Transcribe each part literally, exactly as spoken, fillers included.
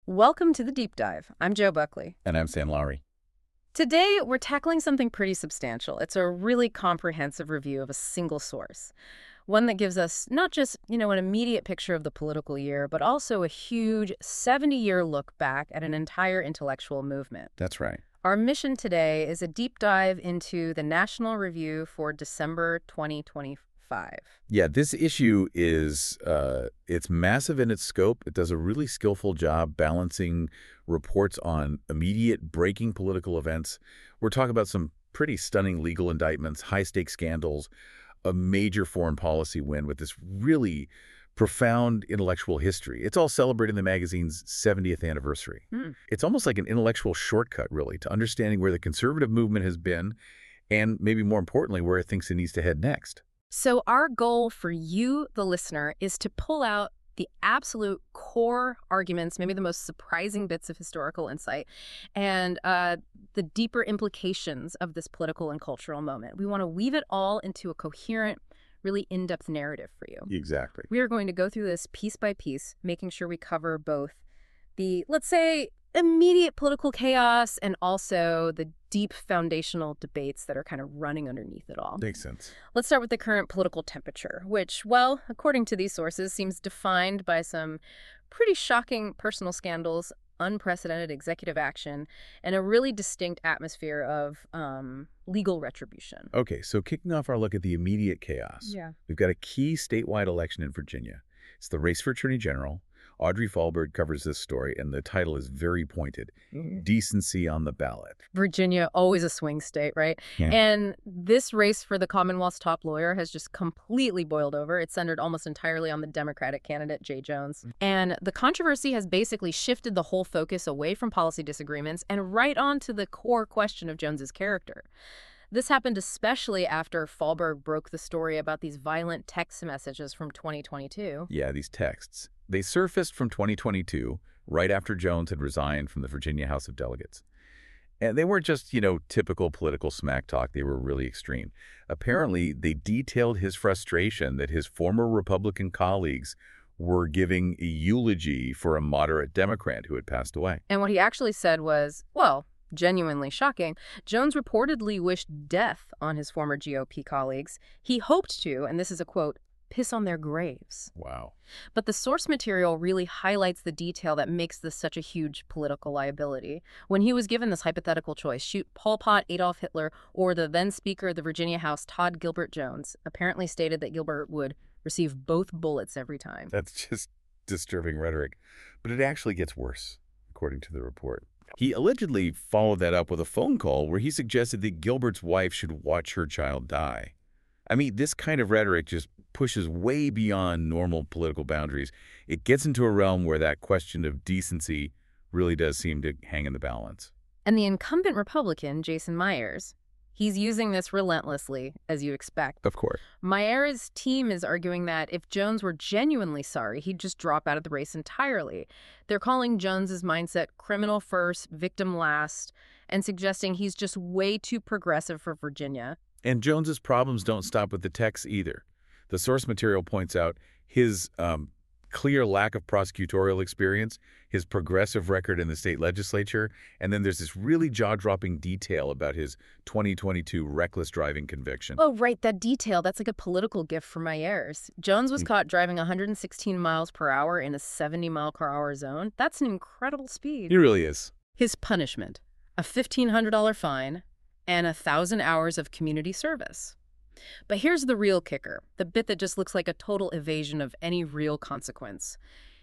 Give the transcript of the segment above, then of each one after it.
Welcome to the Deep Dive. I'm Joe Buckley. And I'm Sam Lowry. Today, we're tackling something pretty substantial. It's a really comprehensive review of a single source, one that gives us not just, you know, an immediate picture of the political year, but also a huge seventy-year look back at an entire intellectual movement. That's right. Our mission today is a deep dive into the National Review for December twenty twenty-five. Yeah, this issue is, uh, it's massive in its scope. It does a really skillful job balancing reports on immediate breaking political events. We're talking about some pretty stunning legal indictments, high-stakes scandals, a major foreign policy win with this really profound intellectual history. It's all celebrating the magazine's seventieth anniversary. Hmm. It's almost like an intellectual shortcut, really, to understanding where the conservative movement has been and, maybe more importantly, where it thinks it needs to head next. So our goal for you, the listener, is to pull out the absolute core arguments, maybe the most surprising bits of historical insight, and uh, the deeper implications of this political and cultural moment. We want to weave it all into a coherent, really in-depth narrative for you. Exactly. We are going to go through this piece by piece, making sure we cover both the, let's say, immediate political chaos and also the deep foundational debates that are kind of running underneath it all. Makes sense. Let's start with the current political temperature, which, well, according to these sources, seems defined by some pretty shocking personal scandals, unprecedented executive action, and a really distinct atmosphere of um, legal retribution. Okay, so kicking off our look at the immediate chaos, Yeah. we've got a key statewide election in Virginia. It's the race for Attorney General. Audrey Fahlberg covers this story, and the title is very pointed, Mm. Decency on the Ballot. Virginia, always a swing state, right? Yeah. And this race for the Commonwealth's top lawyer has just completely boiled over. It's centered almost entirely on the Democratic candidate, Jay Jones. And the controversy has basically shifted the whole focus away from policy disagreements and right on to the core question of Jones's character. This happened especially after Fahlberg broke the story about these violent text messages from twenty twenty-two. Yeah, these texts. They surfaced from twenty twenty-two, right after Jones had resigned from the Virginia House of Delegates. And they weren't just, you know, typical political smack talk. They were really extreme. Apparently, they detailed his frustration that his former Republican colleagues were giving a eulogy for a moderate Democrat who had passed away. And what he actually said was, well, genuinely shocking, Jones reportedly wished death on his former G O P colleagues. He hoped to, and this is a quote, piss on their graves. Wow. But the source material really highlights the detail that makes this such a huge political liability. When he was given this hypothetical choice, shoot Pol Pot, Adolf Hitler, or the then Speaker of the Virginia House, Todd Gilbert Jones, apparently stated that Gilbert would receive both bullets every time. That's just disturbing rhetoric. But it actually gets worse, according to the report. He allegedly followed that up with a phone call where he suggested that Gilbert's wife should watch her child die. I mean, this kind of rhetoric just pushes way beyond normal political boundaries. It gets into a realm where that question of decency really does seem to hang in the balance. And the incumbent Republican, Jason Myers, he's using this relentlessly, as you expect. Of course. Myers' team is arguing that if Jones were genuinely sorry, he'd just drop out of the race entirely. They're calling Jones's mindset criminal first, victim last, and suggesting he's just way too progressive for Virginia. And Jones's problems don't stop with the text either. The source material points out his um, clear lack of prosecutorial experience, his progressive record in the state legislature, and then there's this really jaw-dropping detail about his twenty twenty-two reckless driving conviction. Oh, right, that detail. That's like a political gift for Myers. Jones was caught driving one hundred sixteen miles per hour in a seventy mile per hour zone. That's an incredible speed. He really is. His punishment, a fifteen hundred dollar fine and a thousand hours of community service. But here's the real kicker, the bit that just looks like a total evasion of any real consequence.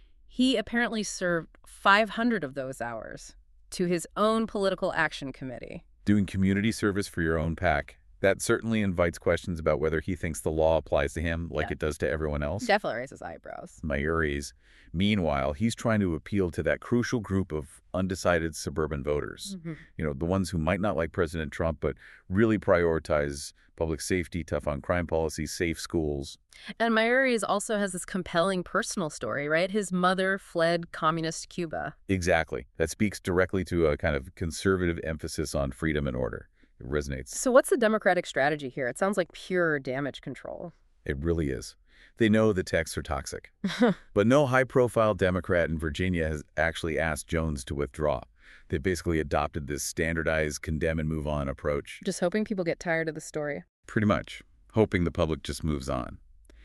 He apparently served five hundred of those hours to his own political action committee. Doing community service for your own PAC. That certainly invites questions about whether he thinks the law applies to him like Yeah. it does to everyone else. Definitely raises eyebrows. Myers. Meanwhile, he's trying to appeal to that crucial group of undecided suburban voters. Mm-hmm. You know, the ones who might not like President Trump, but really prioritize public safety, tough on crime policies, safe schools. And Myers also has this compelling personal story, right? His mother fled communist Cuba. Exactly. That speaks directly to a kind of conservative emphasis on freedom and order. It resonates. So what's the Democratic strategy here? It sounds like pure damage control. It really is. They know the texts are toxic. But no high-profile Democrat in Virginia has actually asked Jones to withdraw. They basically adopted this standardized condemn and move on approach. Just hoping people get tired of the story. Pretty much. Hoping the public just moves on.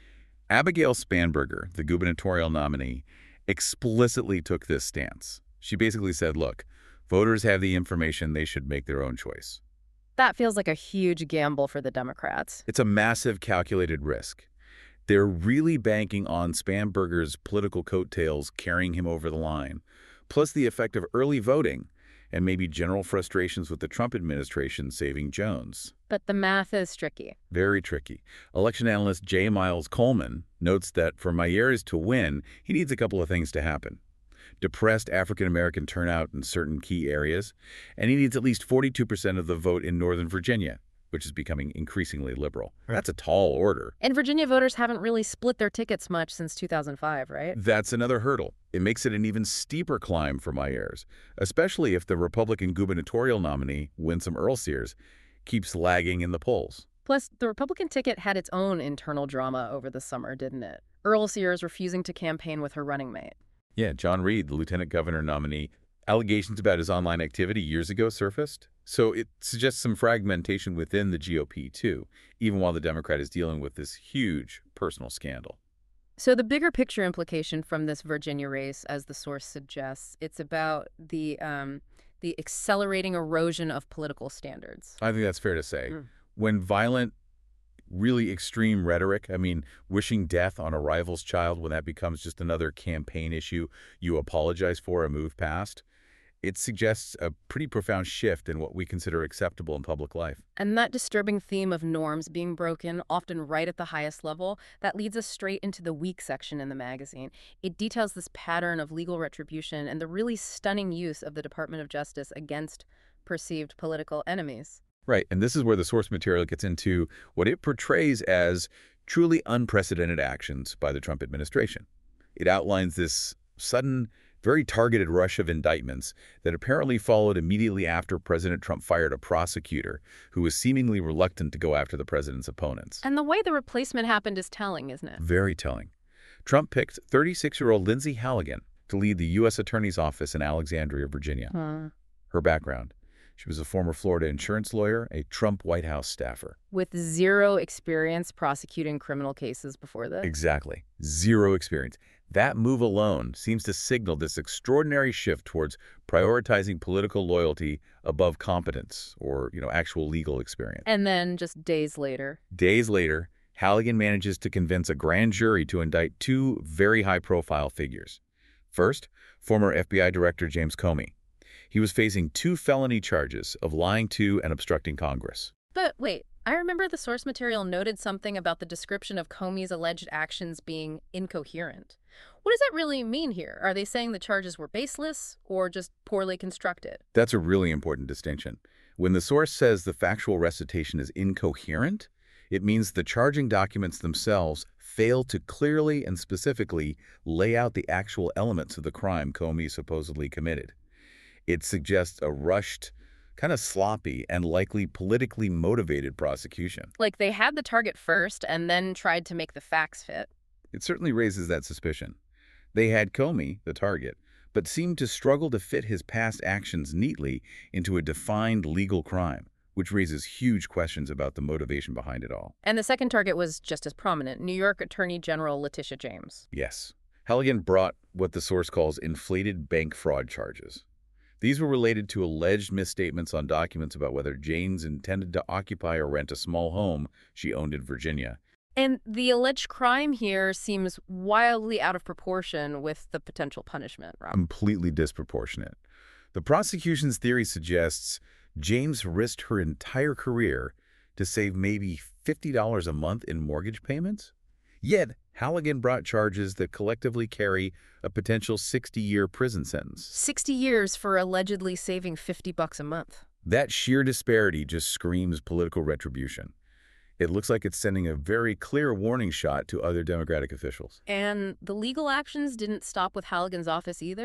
Abigail Spanberger, the gubernatorial nominee, explicitly took this stance. She basically said, look, voters have the information, they should make their own choice. That feels like a huge gamble for the Democrats. It's a massive calculated risk. They're really banking on Spanberger's political coattails carrying him over the line, plus the effect of early voting and maybe general frustrations with the Trump administration saving Jones. But the math is tricky. Very tricky. Election analyst J. Miles Coleman notes that for Maieres to win, he needs a couple of things to happen. Depressed African-American turnout in certain key areas, and he needs at least forty-two percent of the vote in Northern Virginia, which is becoming increasingly liberal. Right. That's a tall order. And Virginia voters haven't really split their tickets much since two thousand five, right? That's another hurdle. It makes it an even steeper climb for Maieres, especially if the Republican gubernatorial nominee, Winsome Earl Sears, keeps lagging in the polls. Plus, the Republican ticket had its own internal drama over the summer, didn't it? Earl Sears refusing to campaign with her running mate. Yeah, John Reed, the lieutenant governor nominee, allegations about his online activity years ago surfaced. So it suggests some fragmentation within the G O P, too, even while the Democrat is dealing with this huge personal scandal. So the bigger picture implication from this Virginia race, as the source suggests, it's about the um, the accelerating erosion of political standards. I think that's fair to say. Mm. When violent, really extreme rhetoric, I mean, wishing death on a rival's child, when that becomes just another campaign issue you apologize for and move past, it suggests a pretty profound shift in what we consider acceptable in public life. And that disturbing theme of norms being broken, often right at the highest level, that leads us straight into the weak section in the magazine. It details this pattern of legal retribution and the really stunning use of the Department of Justice against perceived political enemies. Right, and this is where the source material gets into what it portrays as truly unprecedented actions by the Trump administration. It outlines this sudden, very targeted rush of indictments that apparently followed immediately after President Trump fired a prosecutor who was seemingly reluctant to go after the president's opponents. And the way the replacement happened is telling, isn't it? Very telling. Trump picked thirty-six-year-old Lindsay Halligan to lead the U S Attorney's Office in Alexandria, Virginia. Hmm. Her background: she was a former Florida insurance lawyer, a Trump White House staffer. With zero experience prosecuting criminal cases before this? Exactly. Zero experience. That move alone seems to signal this extraordinary shift towards prioritizing political loyalty above competence or, you know, actual legal experience. And then just days later. Days later, Halligan manages to convince a grand jury to indict two very high-profile figures. First, former F B I Director James Comey. He was facing two felony charges of lying to and obstructing Congress. But wait, I remember the source material noted something about the description of Comey's alleged actions being incoherent. What does that really mean here? Are they saying the charges were baseless or just poorly constructed? That's a really important distinction. When the source says the factual recitation is incoherent, it means the charging documents themselves fail to clearly and specifically lay out the actual elements of the crime Comey supposedly committed. It suggests a rushed, kind of sloppy, and likely politically motivated prosecution. Like they had the target first and then tried to make the facts fit. It certainly raises that suspicion. They had Comey, the target, but seemed to struggle to fit his past actions neatly into a defined legal crime, which raises huge questions about the motivation behind it all. And the second target was just as prominent, New York Attorney General Letitia James. Yes. Halligan brought what the source calls inflated bank fraud charges. These were related to alleged misstatements on documents about whether James intended to occupy or rent a small home she owned in Virginia. And the alleged crime here seems wildly out of proportion with the potential punishment, Rob. Completely disproportionate. The prosecution's theory suggests James risked her entire career to save maybe fifty dollars a month in mortgage payments. Yet, Halligan brought charges that collectively carry a potential sixty-year prison sentence. sixty years for allegedly saving fifty bucks a month. That sheer disparity just screams political retribution. It looks like it's sending a very clear warning shot to other Democratic officials. And the legal actions didn't stop with Halligan's office either.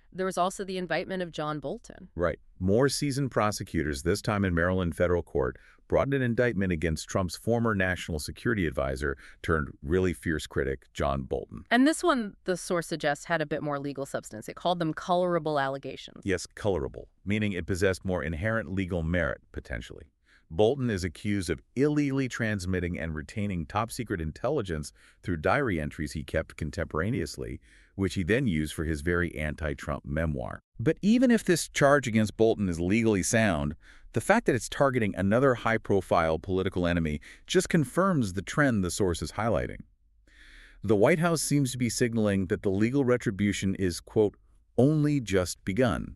There was also the indictment of John Bolton. Right. More seasoned prosecutors, this time in Maryland federal court, brought an indictment against Trump's former national security advisor turned really fierce critic, John Bolton. And this one, the source suggests, had a bit more legal substance. It called them colorable allegations. Yes, colorable, meaning it possessed more inherent legal merit, potentially. Bolton is accused of illegally transmitting and retaining top-secret intelligence through diary entries he kept contemporaneously, which he then used for his very anti-Trump memoir. But even if this charge against Bolton is legally sound, the fact that it's targeting another high-profile political enemy just confirms the trend the source is highlighting. The White House seems to be signaling that the legal retribution is, quote, only just begun.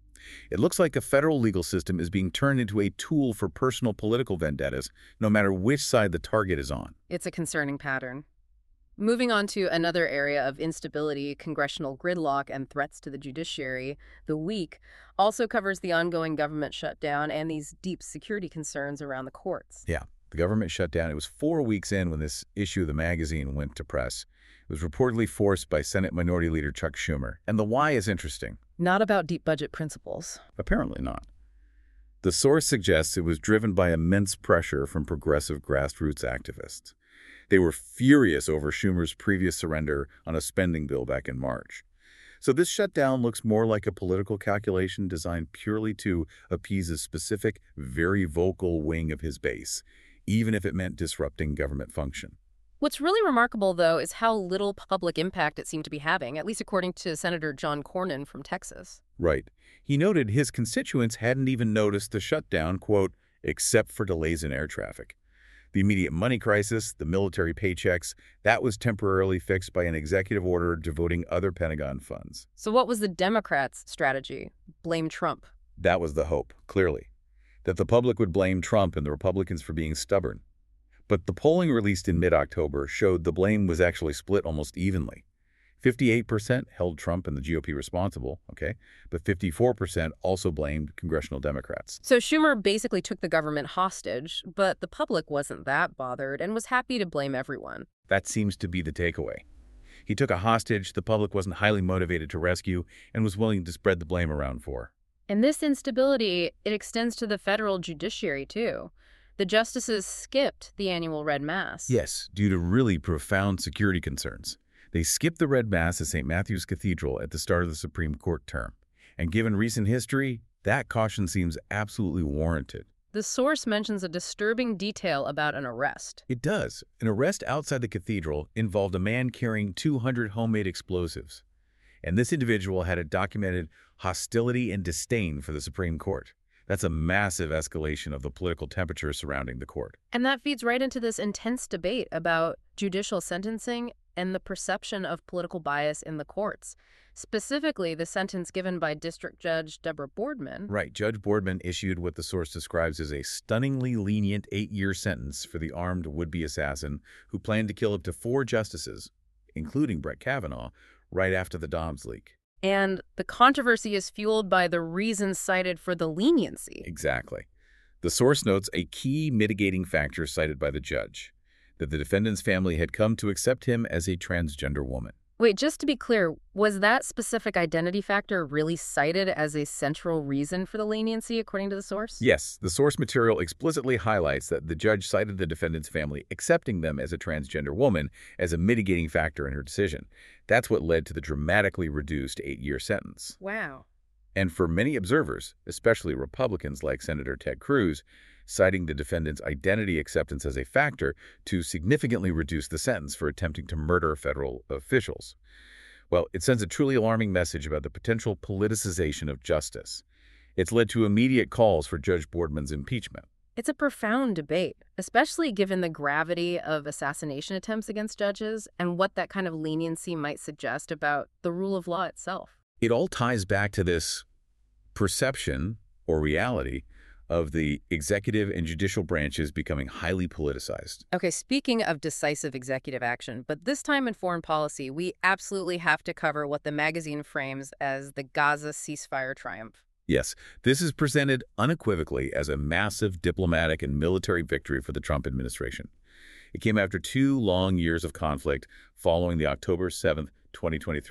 It looks like the federal legal system is being turned into a tool for personal political vendettas, no matter which side the target is on. It's a concerning pattern. Moving on to another area of instability, congressional gridlock and threats to the judiciary, The Week also covers the ongoing government shutdown and these deep security concerns around the courts. Yeah, the government shutdown. It was four weeks in when this issue of the magazine went to press. It was reportedly forced by Senate Minority Leader Chuck Schumer. And the why is interesting. Not about deep budget principles. Apparently not. The source suggests it was driven by immense pressure from progressive grassroots activists. They were furious over Schumer's previous surrender on a spending bill back in March. So this shutdown looks more like a political calculation designed purely to appease a specific, very vocal wing of his base, even if it meant disrupting government function. What's really remarkable, though, is how little public impact it seemed to be having, at least according to Senator John Cornyn from Texas. Right. He noted his constituents hadn't even noticed the shutdown, quote, except for delays in air traffic. The immediate money crisis, the military paychecks, that was temporarily fixed by an executive order devoting other Pentagon funds. So what was the Democrats' strategy? Blame Trump. That was the hope, clearly, that the public would blame Trump and the Republicans for being stubborn. But the polling released in mid-October showed the blame was actually split almost evenly. fifty-eight percent held Trump and the G O P responsible, okay, but fifty-four percent also blamed congressional Democrats. So Schumer basically took the government hostage, but the public wasn't that bothered and was happy to blame everyone. That seems to be the takeaway. He took a hostage the public wasn't highly motivated to rescue and was willing to spread the blame around for. And this instability, it extends to the federal judiciary, too. The justices skipped the annual Red Mass. Yes, due to really profound security concerns. They skipped the Red Mass at Saint Matthew's Cathedral at the start of the Supreme Court term. And given recent history, that caution seems absolutely warranted. The source mentions a disturbing detail about an arrest. It does. An arrest outside the cathedral involved a man carrying two hundred homemade explosives. And this individual had a documented hostility and disdain for the Supreme Court. That's a massive escalation of the political temperature surrounding the court. And that feeds right into this intense debate about judicial sentencing and the perception of political bias in the courts. Specifically, the sentence given by District Judge Deborah Boardman. Right. Judge Boardman issued what the source describes as a stunningly lenient eight-year sentence for the armed would-be assassin who planned to kill up to four justices, including Brett Kavanaugh, right after the Dobbs leak. And the controversy is fueled by the reasons cited for the leniency. Exactly. The source notes a key mitigating factor cited by the judge, that the defendant's family had come to accept him as a transgender woman. Wait, just to be clear, was that specific identity factor really cited as a central reason for the leniency, according to the source? Yes, the source material explicitly highlights that the judge cited the defendant's family accepting them as a transgender woman as a mitigating factor in her decision. That's what led to the dramatically reduced eight-year sentence. Wow. And for many observers, especially Republicans like Senator Ted Cruz, citing the defendant's identity acceptance as a factor to significantly reduce the sentence for attempting to murder federal officials. Well, it sends a truly alarming message about the potential politicization of justice. It's led to immediate calls for Judge Boardman's impeachment. It's a profound debate, especially given the gravity of assassination attempts against judges and what that kind of leniency might suggest about the rule of law itself. It all ties back to this perception or reality of the executive and judicial branches becoming highly politicized. Okay, speaking of decisive executive action, but this time in foreign policy, we absolutely have to cover what the magazine frames as the Gaza ceasefire triumph. Yes, this is presented unequivocally as a massive diplomatic and military victory for the Trump administration. It came after two long years of conflict following the October seventh, twenty twenty-three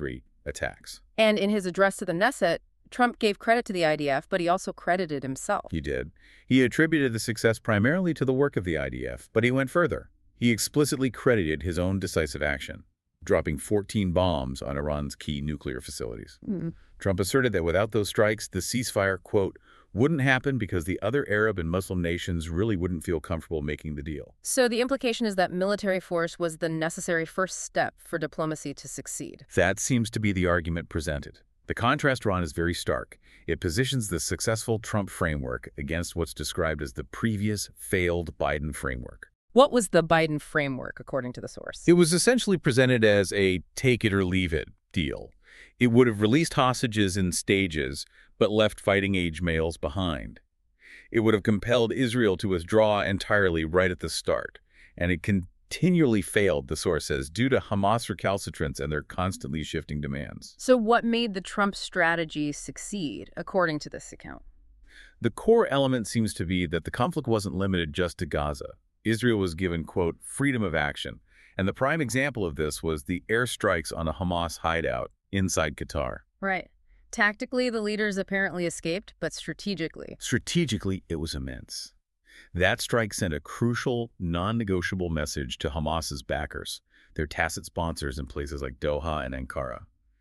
attacks. And in his address to the Knesset, Trump gave credit to the I D F, but he also credited himself. He did. He attributed the success primarily to the work of the I D F, but he went further. He explicitly credited his own decisive action, dropping fourteen bombs on Iran's key nuclear facilities. Mm. Trump asserted that without those strikes, the ceasefire, quote, wouldn't happen because the other Arab and Muslim nations really wouldn't feel comfortable making the deal. So the implication is that military force was the necessary first step for diplomacy to succeed. That seems to be the argument presented. The contrast drawn is very stark. It positions the successful Trump framework against what's described as the previous failed Biden framework. What was the Biden framework, according to the source? It was essentially presented as a take-it-or-leave-it deal. It would have released hostages in stages, but left fighting-age males behind. It would have compelled Israel to withdraw entirely right at the start, and it continually failed, the source says, due to Hamas recalcitrance and their constantly shifting demands. So what made the Trump strategy succeed, according to this account? The core element seems to be that the conflict wasn't limited just to Gaza. Israel was given, quote, freedom of action, and the prime example of this was the airstrikes on a Hamas hideout inside Qatar. Right. Tactically, the leaders apparently escaped, but strategically. Strategically, it was immense. That strike sent a crucial, non-negotiable message to Hamas's backers, their tacit sponsors in places like Doha and Ankara.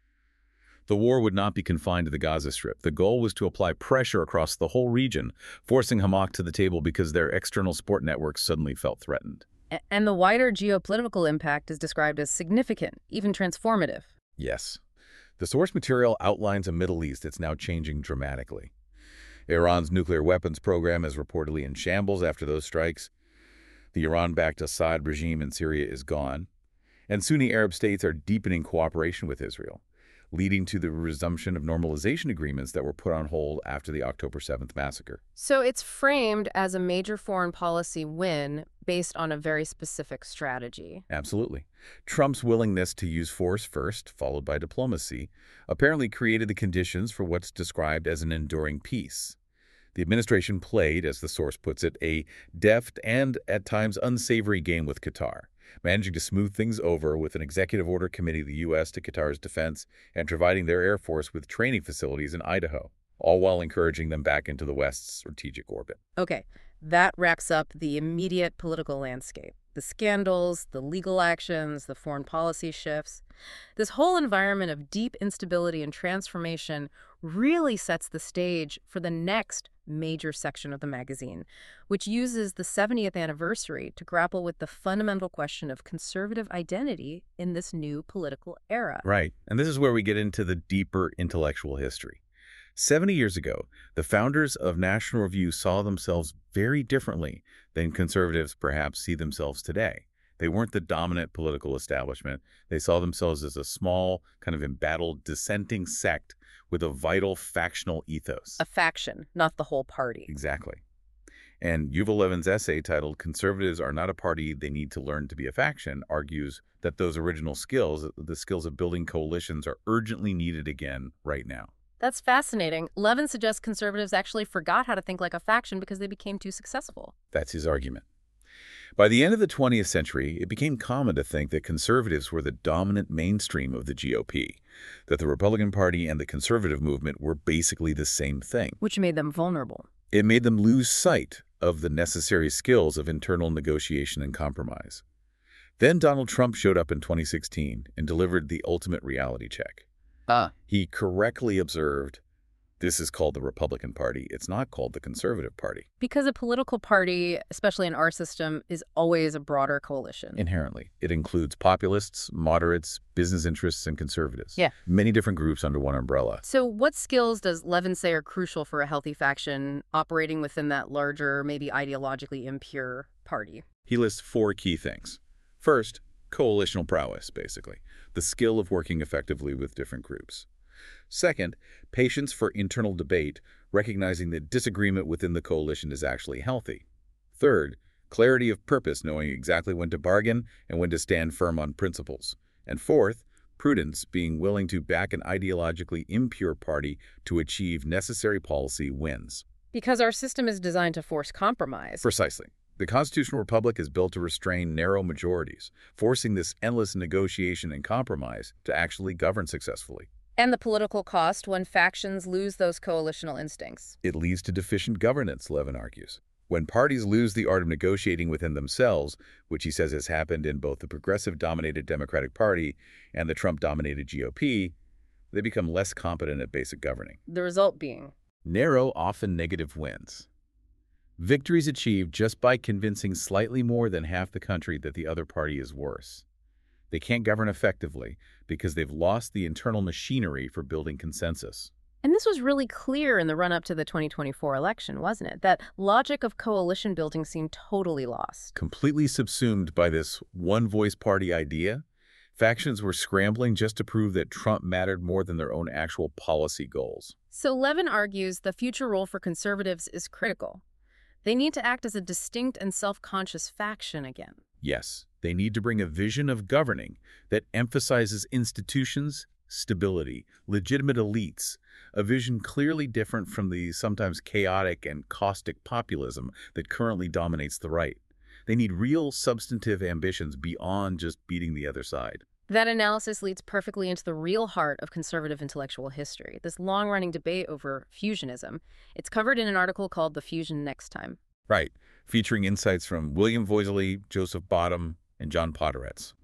The war would not be confined to the Gaza Strip. The goal was to apply pressure across the whole region, forcing Hamas to the table because their external support networks suddenly felt threatened. A- and the wider geopolitical impact is described as significant, even transformative. Yes. The source material outlines a Middle East that's now changing dramatically. Iran's nuclear weapons program is reportedly in shambles after those strikes. The Iran-backed Assad regime in Syria is gone. And Sunni Arab states are deepening cooperation with Israel, leading to the resumption of normalization agreements that were put on hold after the October seventh massacre. So it's framed as a major foreign policy win based on a very specific strategy. Absolutely. Trump's willingness to use force first, followed by diplomacy, apparently created the conditions for what's described as an enduring peace. The administration played, as the source puts it, a deft and, at times, unsavory game with Qatar, managing to smooth things over with an executive order committing the U S to Qatar's defense and providing their air force with training facilities in Idaho, all while encouraging them back into the West's strategic orbit. Okay, that wraps up the immediate political landscape. The scandals, the legal actions, the foreign policy shifts. This whole environment of deep instability and transformation really sets the stage for the next major section of the magazine, which uses the seventieth anniversary to grapple with the fundamental question of conservative identity in this new political era. Right, and this is where we get into the deeper intellectual history. seventy years ago, the founders of National Review saw themselves very differently than conservatives perhaps see themselves today. They weren't the dominant political establishment. They saw themselves as a small, kind of embattled, dissenting sect with a vital factional ethos. A faction, not the whole party. Exactly. And Yuval Levin's essay titled "Conservatives Are Not a Party, They Need to Learn to Be a Faction" argues that those original skills, the skills of building coalitions, are urgently needed again right now. That's fascinating. Levin suggests conservatives actually forgot how to think like a faction because they became too successful. That's his argument. By the end of the twentieth century, it became common to think that conservatives were the dominant mainstream of the G O P, that the Republican Party and the conservative movement were basically the same thing. Which made them vulnerable. It made them lose sight of the necessary skills of internal negotiation and compromise. Then Donald Trump showed up in twenty sixteen and delivered the ultimate reality check. Ah. He correctly observed, this is called the Republican Party. It's not called the Conservative Party. Because a political party, especially in our system, is always a broader coalition. Inherently. It includes populists, moderates, business interests, and conservatives. Yeah. Many different groups under one umbrella. So what skills does Levin say are crucial for a healthy faction operating within that larger, maybe ideologically impure party? He lists four key things. First, coalitional prowess, basically. The skill of working effectively with different groups. Second, patience for internal debate, recognizing that disagreement within the coalition is actually healthy. Third, clarity of purpose, knowing exactly when to bargain and when to stand firm on principles. And fourth, prudence, being willing to back an ideologically impure party to achieve necessary policy wins. Because our system is designed to force compromise. Precisely. The constitutional republic is built to restrain narrow majorities, forcing this endless negotiation and compromise to actually govern successfully. And the political cost when factions lose those coalitional instincts. It leads to deficient governance, Levin argues. When parties lose the art of negotiating within themselves, which he says has happened in both the progressive-dominated Democratic Party and the Trump-dominated G O P, they become less competent at basic governing. The result being Narrow, often negative wins. Victories achieved just by convincing slightly more than half the country that the other party is worse. They can't govern effectively because they've lost the internal machinery for building consensus. And this was really clear in the run-up to the twenty twenty-four election, wasn't it? That logic of coalition building seemed totally lost. Completely subsumed by this one-voice party idea, factions were scrambling just to prove that Trump mattered more than their own actual policy goals. So Levin argues the future role for conservatives is critical. They need to act as a distinct and self-conscious faction again. Yes, they need to bring a vision of governing that emphasizes institutions, stability, legitimate elites, a vision clearly different from the sometimes chaotic and caustic populism that currently dominates the right. They need real substantive ambitions beyond just beating the other side. That analysis leads perfectly into the real heart of conservative intellectual history, this long-running debate over fusionism. It's covered in an article called The Fusion Next Time. Right, featuring insights from William Voisley, Joseph Bottom, and John Podhoretz.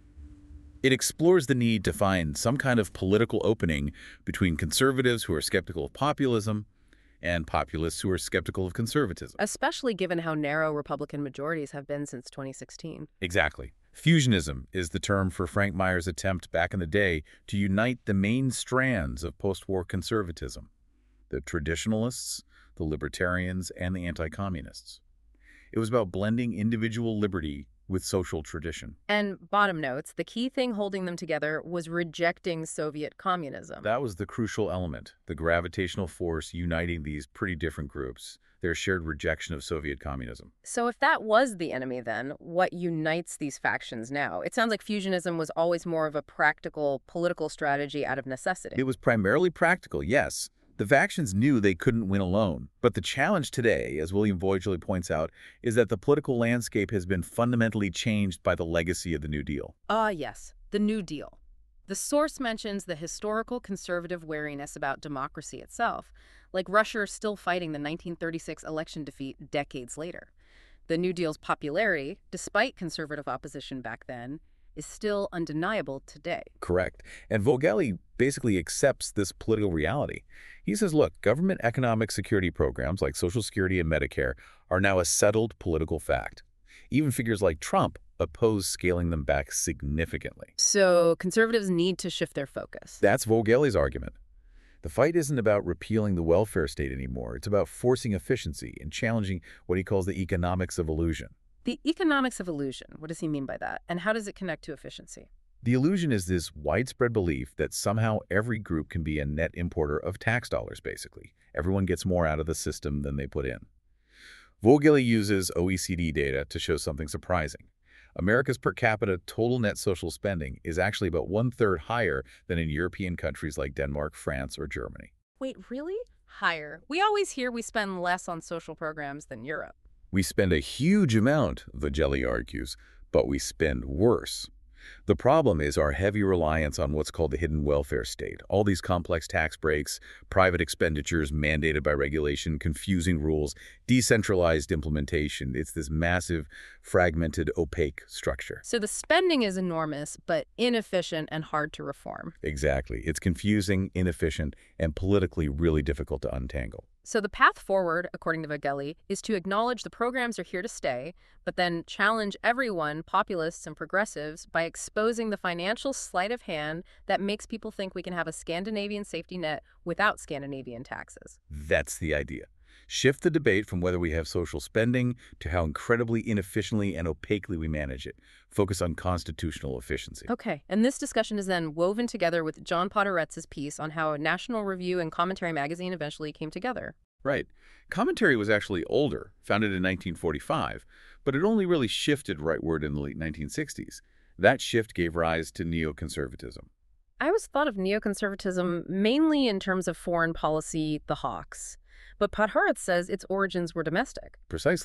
It explores the need to find some kind of political opening between conservatives who are skeptical of populism and populists who are skeptical of conservatism. Especially given how narrow Republican majorities have been since twenty sixteen. Exactly. Fusionism is the term for Frank Meyer's attempt back in the day to unite the main strands of post-war conservatism: the traditionalists, the libertarians, and the anti-communists. It was about blending individual liberty with social tradition. And Bottom notes, the key thing holding them together was rejecting Soviet communism. That was the crucial element, the gravitational force uniting these pretty different groups, their shared rejection of Soviet communism. So if that was the enemy then, what unites these factions now? It sounds like fusionism was always more of a practical political strategy out of necessity. It was primarily practical, yes. The factions knew they couldn't win alone. But the challenge today, as William Voisley points out, is that the political landscape has been fundamentally changed by the legacy of the New Deal. Ah, yes, the New Deal. The source mentions the historical conservative wariness about democracy itself, like Russia still fighting the nineteen thirty-six election defeat decades later. The New Deal's popularity, despite conservative opposition back then, is still undeniable today. Correct. And Voegeli basically accepts this political reality. He says, look, government economic security programs like Social Security and Medicare are now a settled political fact. Even figures like Trump oppose scaling them back significantly. So conservatives need to shift their focus. That's Voegeli's argument. The fight isn't about repealing the welfare state anymore. It's about forcing efficiency and challenging what he calls the economics of illusion. The economics of illusion, what does he mean by that? And how does it connect to efficiency? The illusion is this widespread belief that somehow every group can be a net importer of tax dollars, basically. Everyone gets more out of the system than they put in. Voegeli uses O E C D data to show something surprising. America's per capita total net social spending is actually about one-third higher than in European countries like Denmark, France, or Germany. Wait, really? Higher? We always hear we spend less on social programs than Europe. We spend a huge amount, Voegeli argues, but we spend worse. The problem is our heavy reliance on what's called the hidden welfare state. All these complex tax breaks, private expenditures mandated by regulation, confusing rules, decentralized implementation. It's this massive, fragmented, opaque structure. So the spending is enormous, but inefficient and hard to reform. Exactly. It's confusing, inefficient, and politically really difficult to untangle. So the path forward, according to Voegeli, is to acknowledge the programs are here to stay, but then challenge everyone, populists and progressives, by exposing the financial sleight of hand that makes people think we can have a Scandinavian safety net without Scandinavian taxes. That's the idea. Shift the debate from whether we have social spending to how incredibly inefficiently and opaquely we manage it. Focus on constitutional efficiency. Okay, and this discussion is then woven together with John Podhoretz's piece on how National Review and Commentary magazine eventually came together. Right. Commentary was actually older, founded in nineteen forty-five, but it only really shifted rightward in the late nineteen sixties. That shift gave rise to neoconservatism. I always thought of neoconservatism mainly in terms of foreign policy, the hawks. But Podhoretz says its origins were domestic. Precisely.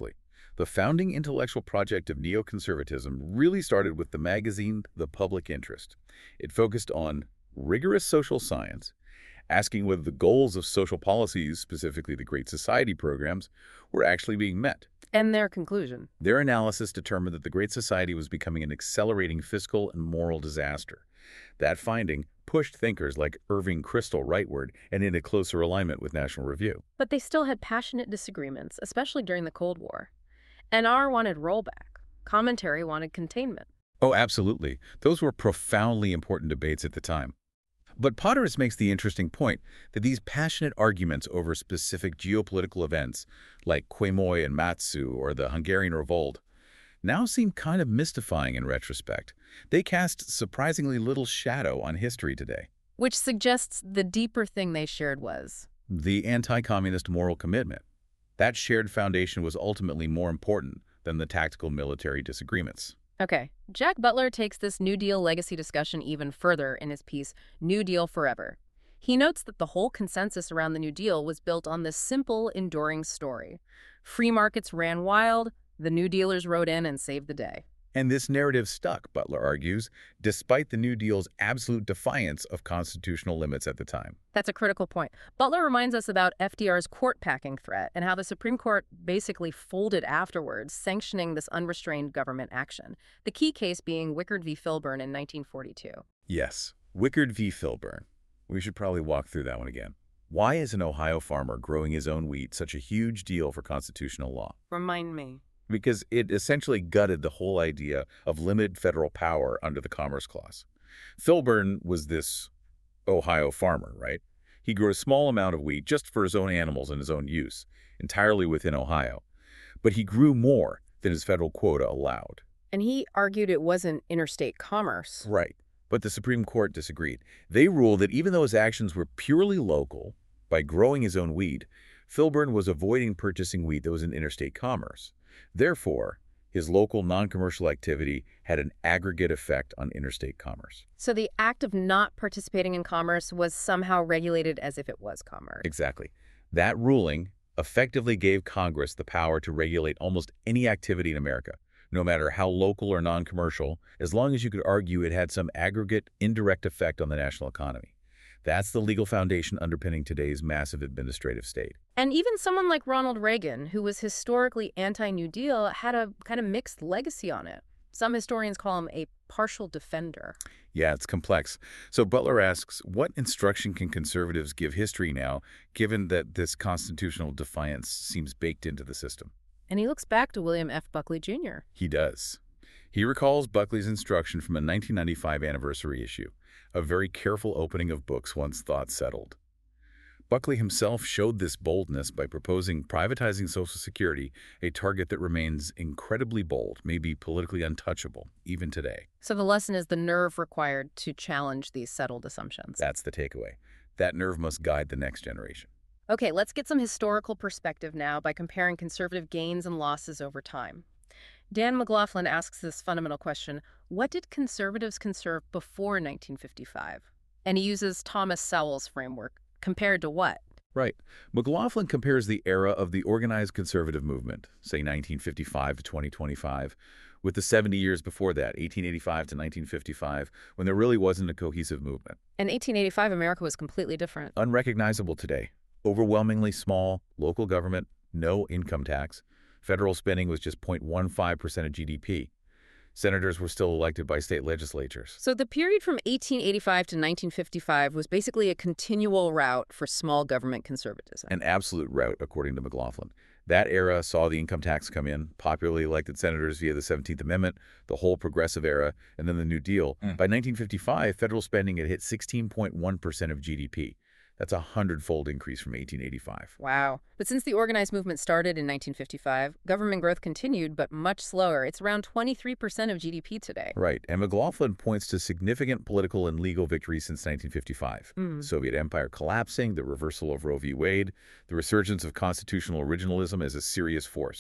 The founding intellectual project of neoconservatism really started with the magazine The Public Interest. It focused on rigorous social science, asking whether the goals of social policies, specifically the Great Society programs, were actually being met. And their conclusion. Their analysis determined that the Great Society was becoming an accelerating fiscal and moral disaster. That finding pushed thinkers like Irving Kristol rightward and into closer alignment with National Review. But they still had passionate disagreements, especially during the Cold War. N R wanted rollback. Commentary wanted containment. Oh, absolutely. Those were profoundly important debates at the time. But Potteris makes the interesting point that these passionate arguments over specific geopolitical events, like Quemoy and Matsu or the Hungarian Revolt, now seem kind of mystifying in retrospect. They cast surprisingly little shadow on history today. Which suggests the deeper thing they shared was the anti-communist moral commitment. That shared foundation was ultimately more important than the tactical military disagreements. Okay, Jack Butler takes this New Deal legacy discussion even further in his piece, New Deal Forever. He notes that the whole consensus around the New Deal was built on this simple, enduring story. Free markets ran wild, the New Dealers rode in and saved the day. And this narrative stuck, Butler argues, despite the New Deal's absolute defiance of constitutional limits at the time. That's a critical point. Butler reminds us about F D R's court-packing threat and how the Supreme Court basically folded afterwards, sanctioning this unrestrained government action. The key case being Wickard v. Filburn in nineteen forty-two. Yes, Wickard v. Filburn. We should probably walk through that one again. Why is an Ohio farmer growing his own wheat such a huge deal for constitutional law? Remind me. Because it essentially gutted the whole idea of limited federal power under the Commerce Clause. Filburn was this Ohio farmer, right? He grew a small amount of wheat just for his own animals and his own use, entirely within Ohio. But he grew more than his federal quota allowed. And he argued it wasn't interstate commerce. Right. But the Supreme Court disagreed. They ruled that even though his actions were purely local, by growing his own wheat, Filburn was avoiding purchasing wheat that was in interstate commerce. Therefore, his local non-commercial activity had an aggregate effect on interstate commerce. So the act of not participating in commerce was somehow regulated as if it was commerce. Exactly. That ruling effectively gave Congress the power to regulate almost any activity in America, no matter how local or non-commercial, as long as you could argue it had some aggregate, indirect effect on the national economy. That's the legal foundation underpinning today's massive administrative state. And even someone like Ronald Reagan, who was historically anti-New Deal, had a kind of mixed legacy on it. Some historians call him a partial defender. Yeah, it's complex. So Butler asks, what instruction can conservatives give history now, given that this constitutional defiance seems baked into the system? And he looks back to William F. Buckley Junior He does. He recalls Buckley's instruction from a nineteen ninety-five anniversary issue, a very careful opening of books once thought settled. Buckley himself showed this boldness by proposing privatizing Social Security, a target that remains incredibly bold, maybe politically untouchable, even today. So the lesson is the nerve required to challenge these settled assumptions. That's the takeaway. That nerve must guide the next generation. Okay, let's get some historical perspective now by comparing conservative gains and losses over time. Dan McLaughlin asks this fundamental question, what did conservatives conserve before nineteen fifty-five? And he uses Thomas Sowell's framework. Compared to what? Right. McLaughlin compares the era of the organized conservative movement, say nineteen fifty-five to twenty twenty-five, with the seventy years before that, eighteen eighty-five to nineteen fifty-five, when there really wasn't a cohesive movement. In eighteen eighty-five, America was completely different. Unrecognizable today. Overwhelmingly small, local government, no income tax. Federal spending was just zero point one five percent of G D P. Senators were still elected by state legislatures. So the period from eighteen eighty-five to nineteen fifty-five was basically a continual route for small government conservatism. An absolute route, according to McLaughlin. That era saw the income tax come in, popularly elected senators via the seventeenth Amendment, the whole progressive era, and then the New Deal. Mm. By nineteen fifty-five, federal spending had hit sixteen point one percent of G D P. That's a hundredfold increase from eighteen eighty-five. Wow. But since the organized movement started in nineteen fifty-five, government growth continued, but much slower. It's around twenty-three percent of G D P today. Right. And McLaughlin points to significant political and legal victories since nineteen fifty-five. Mm. The Soviet Empire collapsing, the reversal of Roe v. Wade, the resurgence of constitutional originalism as a serious force.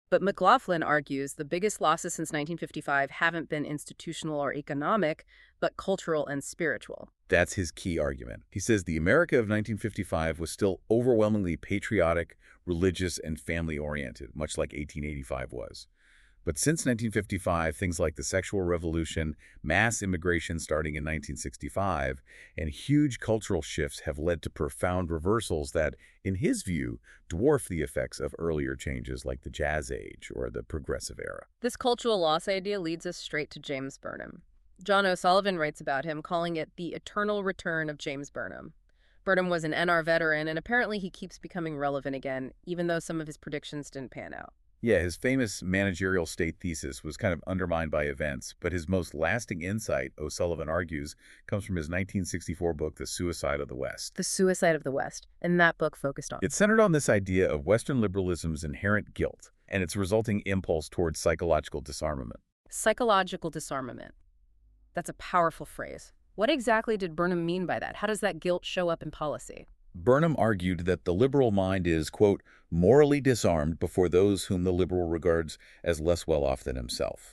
But McLaughlin argues the biggest losses since nineteen fifty-five haven't been institutional or economic, but cultural and spiritual. That's his key argument. He says the America of nineteen fifty-five was still overwhelmingly patriotic, religious, and family-oriented, much like eighteen eighty-five was. But since nineteen fifty-five, things like the sexual revolution, mass immigration starting in nineteen sixty-five, and huge cultural shifts have led to profound reversals that, in his view, dwarf the effects of earlier changes like the Jazz Age or the Progressive Era. This cultural loss idea leads us straight to James Burnham. John O'Sullivan writes about him, calling it the eternal return of James Burnham. Burnham was an N R veteran, and apparently he keeps becoming relevant again, even though some of his predictions didn't pan out. Yeah, his famous managerial state thesis was kind of undermined by events, but his most lasting insight, O'Sullivan argues, comes from his nineteen sixty-four book, The Suicide of the West. The Suicide of the West, and that book focused on. It centered on this idea of Western liberalism's inherent guilt and its resulting impulse towards psychological disarmament. Psychological disarmament. That's a powerful phrase. What exactly did Burnham mean by that? How does that guilt show up in policy? Burnham argued that the liberal mind is, quote, morally disarmed before those whom the liberal regards as less well off than himself.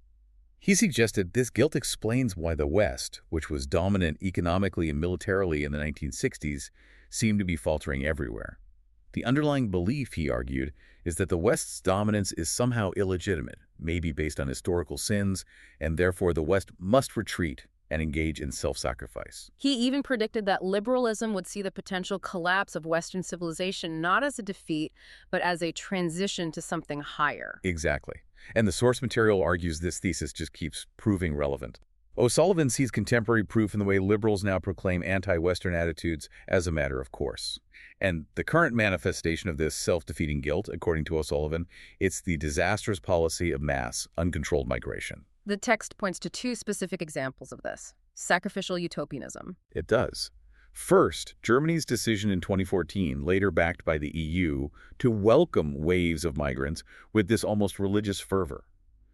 He suggested this guilt explains why the West, which was dominant economically and militarily in the nineteen sixties, seemed to be faltering everywhere. The underlying belief, he argued, is that the West's dominance is somehow illegitimate, maybe based on historical sins, and therefore the West must retreat and engage in self-sacrifice. He even predicted that liberalism would see the potential collapse of Western civilization not as a defeat, but as a transition to something higher. Exactly. And the source material argues this thesis just keeps proving relevant. O'Sullivan sees contemporary proof in the way liberals now proclaim anti-Western attitudes as a matter of course. And the current manifestation of this self-defeating guilt, according to O'Sullivan, it's the disastrous policy of mass, uncontrolled migration. The text points to two specific examples of this. Sacrificial utopianism. It does. First, Germany's decision in twenty fourteen, later backed by the E U, to welcome waves of migrants with this almost religious fervor.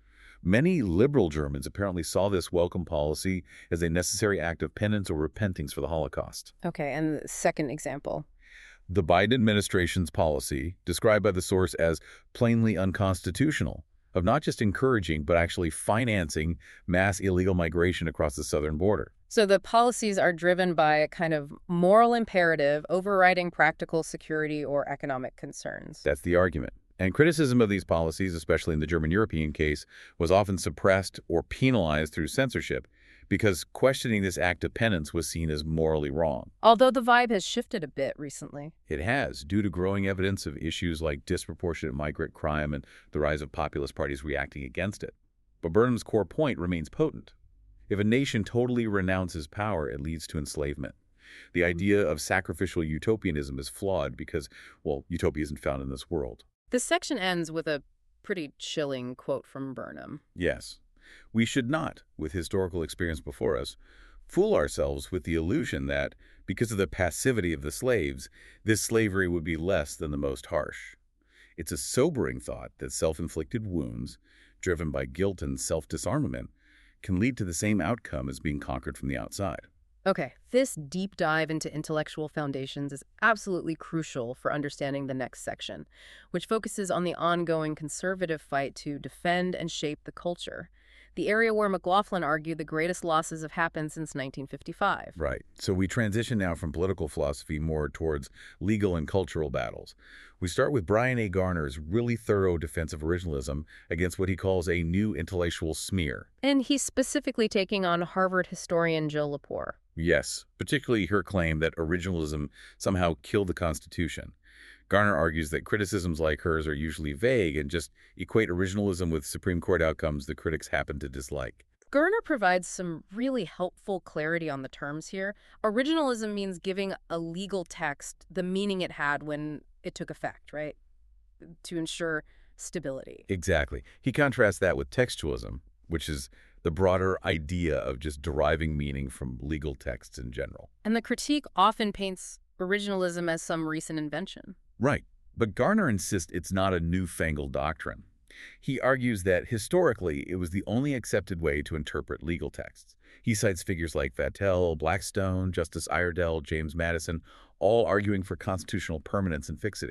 Many liberal Germans apparently saw this welcome policy as a necessary act of penance or repentance for the Holocaust. Okay, and the second example. The Biden administration's policy, described by the source as plainly unconstitutional, of not just encouraging but actually financing mass illegal migration across the southern border. So the policies are driven by a kind of moral imperative overriding practical security or economic concerns. That's the argument. And criticism of these policies, especially in the German-European case, was often suppressed or penalized through censorship because questioning this act of penance was seen as morally wrong. Although the vibe has shifted a bit recently. It has, due to growing evidence of issues like disproportionate migrant crime and the rise of populist parties reacting against it. But Burnham's core point remains potent. If a nation totally renounces power, it leads to enslavement. The idea of sacrificial utopianism is flawed because, well, utopia isn't found in this world. This section ends with a pretty chilling quote from Burnham. Yes. We should not, with historical experience before us, fool ourselves with the illusion that, because of the passivity of the slaves, this slavery would be less than the most harsh. It's a sobering thought that self-inflicted wounds, driven by guilt and self-disarmament, can lead to the same outcome as being conquered from the outside. Okay, this deep dive into intellectual foundations is absolutely crucial for understanding the next section, which focuses on the ongoing conservative fight to defend and shape the culture, the area where McLaughlin argued the greatest losses have happened since nineteen fifty-five. Right. So we transition now from political philosophy more towards legal and cultural battles. We start with Brian A. Garner's really thorough defense of originalism against what he calls a new intellectual smear. And he's specifically taking on Harvard historian Jill Lepore. Yes, particularly her claim that originalism somehow killed the Constitution. Garner argues that criticisms like hers are usually vague and just equate originalism with Supreme Court outcomes the critics happen to dislike. Garner provides some really helpful clarity on the terms here. Originalism means giving a legal text the meaning it had when it took effect, right? To ensure stability. Exactly. He contrasts that with textualism, which is the broader idea of just deriving meaning from legal texts in general. And the critique often paints originalism as some recent invention. Right. But Garner insists it's not a newfangled doctrine. He argues that historically it was the only accepted way to interpret legal texts. He cites figures like Vattel, Blackstone, Justice Iredell, James Madison, all arguing for constitutional permanence and fixity.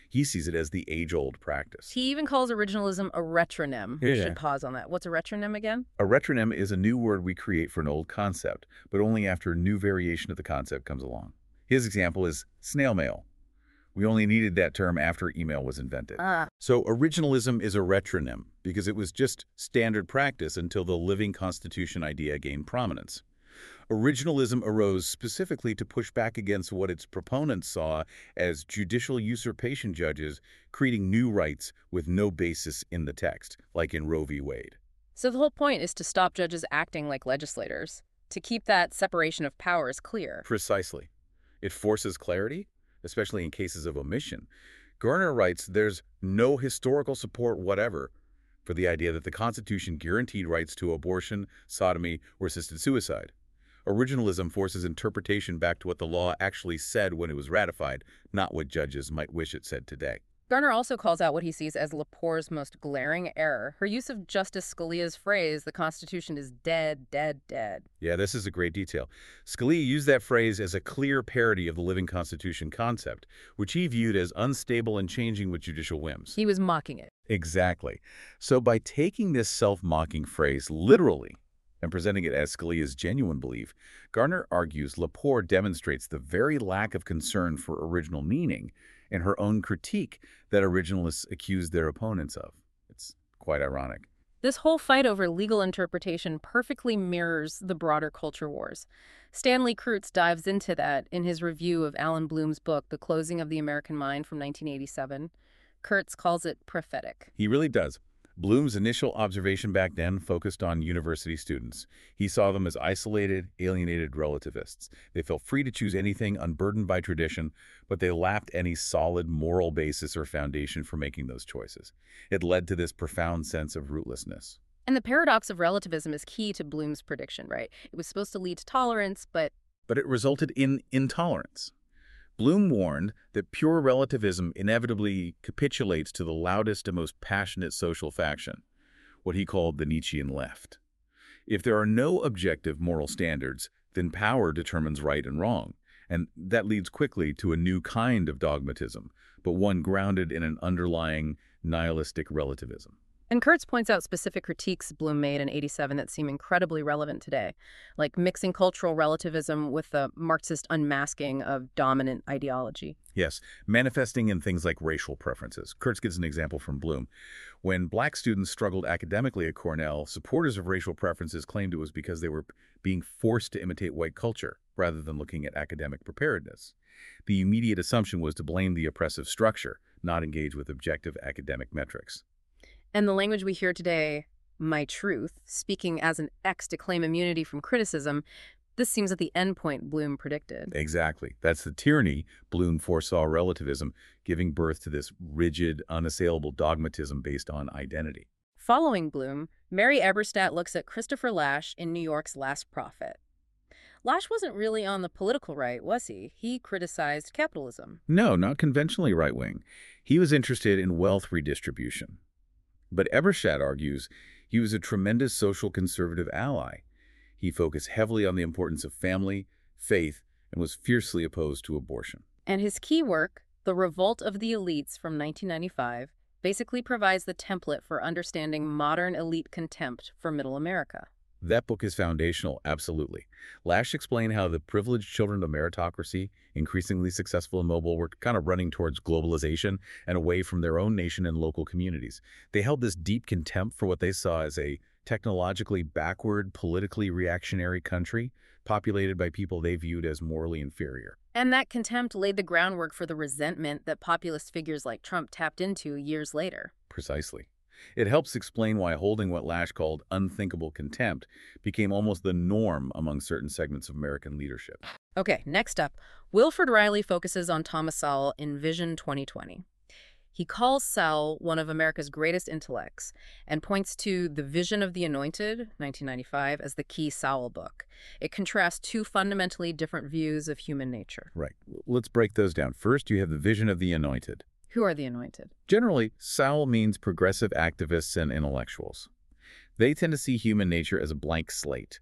He sees it as the age-old practice. He even calls originalism a retronym. We Yeah. should pause on that. What's a retronym again? A retronym is a new word we create for an old concept, but only after a new variation of the concept comes along. His example is snail mail. We only needed that term after email was invented. Ah. So originalism is a retronym because it was just standard practice until the living constitution idea gained prominence. Originalism arose specifically to push back against what its proponents saw as judicial usurpation judges creating new rights with no basis in the text, like in Roe v. Wade. So the whole point is to stop judges acting like legislators, to keep that separation of powers clear. Precisely. It forces clarity, especially in cases of omission. Garner writes there's no historical support whatever for the idea that the Constitution guaranteed rights to abortion, sodomy, or assisted suicide. Originalism forces interpretation back to what the law actually said when it was ratified, not what judges might wish it said today. Garner also calls out what he sees as Lepore's most glaring error, her use of Justice Scalia's phrase, the Constitution is dead, dead, dead. Yeah, this is a great detail. Scalia used that phrase as a clear parody of the living Constitution concept, which he viewed as unstable and changing with judicial whims. He was mocking it. Exactly. So by taking this self-mocking phrase literally and presenting it as Scalia's genuine belief, Garner argues Lepore demonstrates the very lack of concern for original meaning in her own critique that originalists accuse their opponents of. It's quite ironic. This whole fight over legal interpretation perfectly mirrors the broader culture wars. Stanley Kurtz dives into that in his review of Alan Bloom's book, The Closing of the American Mind from nineteen eighty-seven. Kurtz calls it prophetic. He really does. Bloom's initial observation back then focused on university students. He saw them as isolated, alienated relativists. They felt free to choose anything unburdened by tradition, but they lacked any solid moral basis or foundation for making those choices. It led to this profound sense of rootlessness. And the paradox of relativism is key to Bloom's prediction, right? It was supposed to lead to tolerance, but... But it resulted in intolerance. Bloom warned that pure relativism inevitably capitulates to the loudest and most passionate social faction, what he called the Nietzschean left. If there are no objective moral standards, then power determines right and wrong, and that leads quickly to a new kind of dogmatism, but one grounded in an underlying nihilistic relativism. And Kurtz points out specific critiques Bloom made in eighty-seven that seem incredibly relevant today, like mixing cultural relativism with the Marxist unmasking of dominant ideology. Yes, manifesting in things like racial preferences. Kurtz gives an example from Bloom. When black students struggled academically at Cornell, supporters of racial preferences claimed it was because they were being forced to imitate white culture rather than looking at academic preparedness. The immediate assumption was to blame the oppressive structure, not engage with objective academic metrics. And the language we hear today, my truth, speaking as an ex to claim immunity from criticism, this seems at the endpoint Bloom predicted. Exactly. That's the tyranny Bloom foresaw relativism, giving birth to this rigid, unassailable dogmatism based on identity. Following Bloom, Mary Eberstadt looks at Christopher Lasch in New York's Last Prophet. Lasch wasn't really on the political right, was he? He criticized capitalism. No, not conventionally right-wing. He was interested in wealth redistribution. But Eberstadt argues he was a tremendous social conservative ally. He focused heavily on the importance of family, faith, and was fiercely opposed to abortion. And his key work, The Revolt of the Elites from nineteen ninety-five, basically provides the template for understanding modern elite contempt for middle America. That book is foundational, absolutely. Lasch explained how the privileged children of meritocracy, increasingly successful and mobile, were kind of running towards globalization and away from their own nation and local communities. They held this deep contempt for what they saw as a technologically backward, politically reactionary country populated by people they viewed as morally inferior. And that contempt laid the groundwork for the resentment that populist figures like Trump tapped into years later. Precisely. It helps explain why holding what Lasch called unthinkable contempt became almost the norm among certain segments of American leadership. Okay, next up, Wilfred Reilly focuses on Thomas Sowell in Vision twenty twenty. He calls Sowell one of America's greatest intellects and points to The Vision of the Anointed, nineteen ninety-five, as the key Sowell book. It contrasts two fundamentally different views of human nature. Right. Let's break those down. First, you have The Vision of the Anointed. Who are the anointed? Generally, Sowell means progressive activists and intellectuals. They tend to see human nature as a blank slate.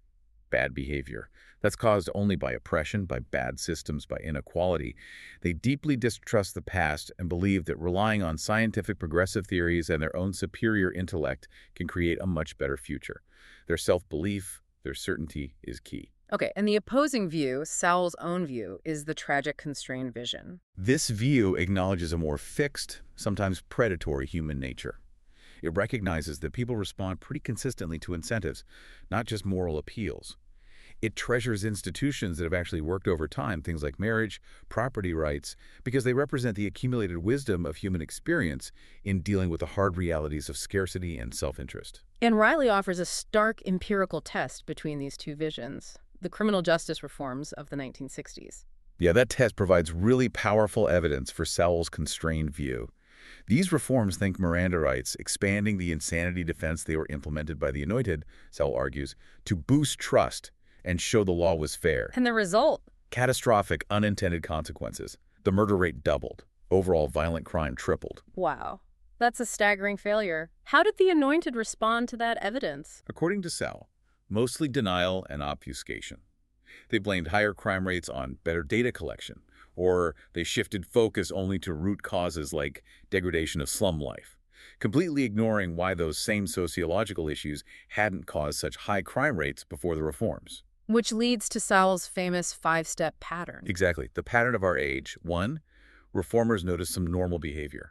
bad behavior. That's caused only by oppression, by bad systems, by inequality. They deeply distrust the past and believe that relying on scientific progressive theories and their own superior intellect can create a much better future. Their self-belief, their certainty is key. Okay, and the opposing view, Sowell's own view, is the tragic constrained vision. This view acknowledges a more fixed, sometimes predatory human nature. It recognizes that people respond pretty consistently to incentives, not just moral appeals. It treasures institutions that have actually worked over time, things like marriage, property rights, because they represent the accumulated wisdom of human experience in dealing with the hard realities of scarcity and self-interest. And Riley offers a stark empirical test between these two visions, the criminal justice reforms of the nineteen sixties. Yeah, that test provides really powerful evidence for Sowell's constrained view. These reforms think Miranda rights, expanding the insanity defense they were implemented by the anointed, Sowell argues, to boost trust and show the law was fair. And the result? Catastrophic unintended consequences. The murder rate doubled. Overall violent crime tripled. Wow. That's a staggering failure. How did the anointed respond to that evidence? According to Sowell, mostly denial and obfuscation. They blamed higher crime rates on better data collection, or they shifted focus only to root causes like degradation of slum life, completely ignoring why those same sociological issues hadn't caused such high crime rates before the reforms. Which leads to Sowell's famous five-step pattern. Exactly. The pattern of our age. One, reformers noticed some normal behavior.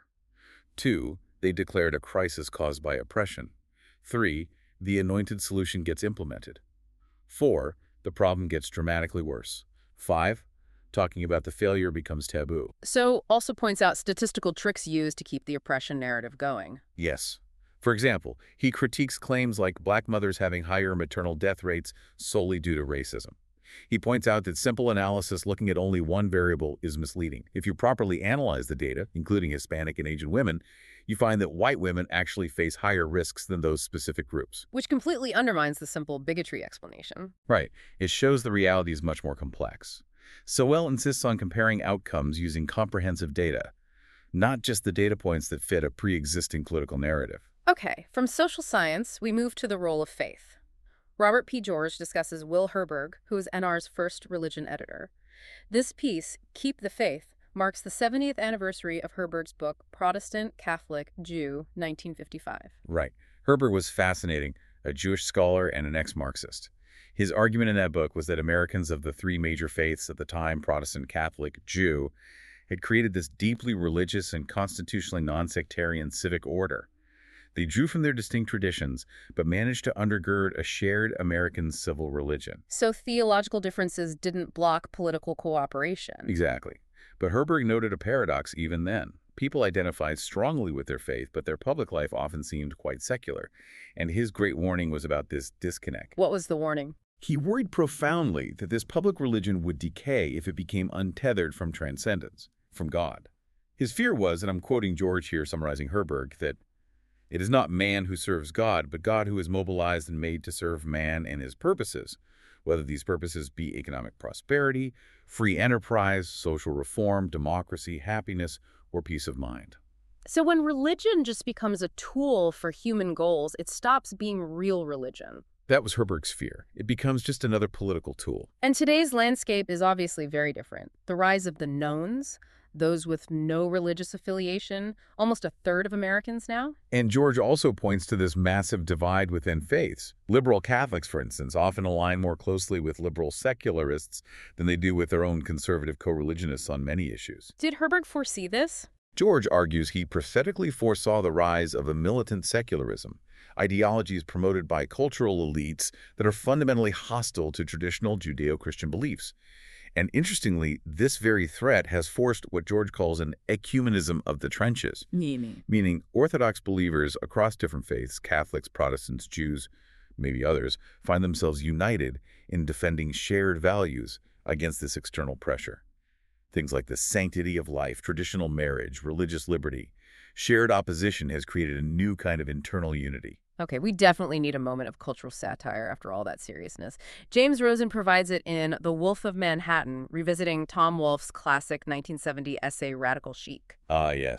Two, they declared a crisis caused by oppression. Three, the anointed solution gets implemented. Four, the problem gets dramatically worse. Five, talking about the failure becomes taboo. So also points out statistical tricks used to keep the oppression narrative going. Yes. For example, he critiques claims like black mothers having higher maternal death rates solely due to racism. He points out that simple analysis looking at only one variable is misleading. If you properly analyze the data, including Hispanic and Asian women, you find that white women actually face higher risks than those specific groups. Which completely undermines the simple bigotry explanation. Right. It shows the reality is much more complex. Sowell insists on comparing outcomes using comprehensive data, not just the data points that fit a pre-existing political narrative. Okay, from social science, we move to the role of faith. Robert P. George discusses Will Herberg, who is N R's first religion editor. This piece, Keep the Faith, marks the seventieth anniversary of Herberg's book, Protestant, Catholic, Jew, nineteen fifty-five. Right. Herberg was fascinating, a Jewish scholar and an ex-Marxist. His argument in that book was that Americans of the three major faiths at the time, Protestant, Catholic, Jew, had created this deeply religious and constitutionally non-sectarian civic order. They drew from their distinct traditions, but managed to undergird a shared American civil religion. So theological differences didn't block political cooperation. Exactly. But Herberg noted a paradox even then. People identified strongly with their faith, but their public life often seemed quite secular. And his great warning was about this disconnect. What was the warning? He worried profoundly that this public religion would decay if it became untethered from transcendence, from God. His fear was, and I'm quoting George here summarizing Herberg, that it is not man who serves God, but God who is mobilized and made to serve man and his purposes, whether these purposes be economic prosperity, free enterprise, social reform, democracy, happiness, or peace of mind. So when religion just becomes a tool for human goals, it stops being real religion. That was Herberg's fear. It becomes just another political tool. And today's landscape is obviously very different. The rise of the knowns, those with no religious affiliation, almost a third of Americans now. And George also points to this massive divide within faiths. Liberal Catholics, for instance, often align more closely with liberal secularists than they do with their own conservative co-religionists on many issues. Did Herberg foresee this? George argues he prophetically foresaw the rise of a militant secularism, ideologies promoted by cultural elites that are fundamentally hostile to traditional Judeo-Christian beliefs. And interestingly, this very threat has forced what George calls an ecumenism of the trenches. Meaning? Meaning Orthodox believers across different faiths, Catholics, Protestants, Jews, maybe others, find themselves united in defending shared values against this external pressure. Things like the sanctity of life, traditional marriage, religious liberty. Shared opposition has created a new kind of internal unity. Okay, we definitely need a moment of cultural satire after all that seriousness. James Rosen provides it in The Wolf of Manhattan, revisiting Tom Wolfe's classic nineteen seventy essay Radical Chic. Ah, yes.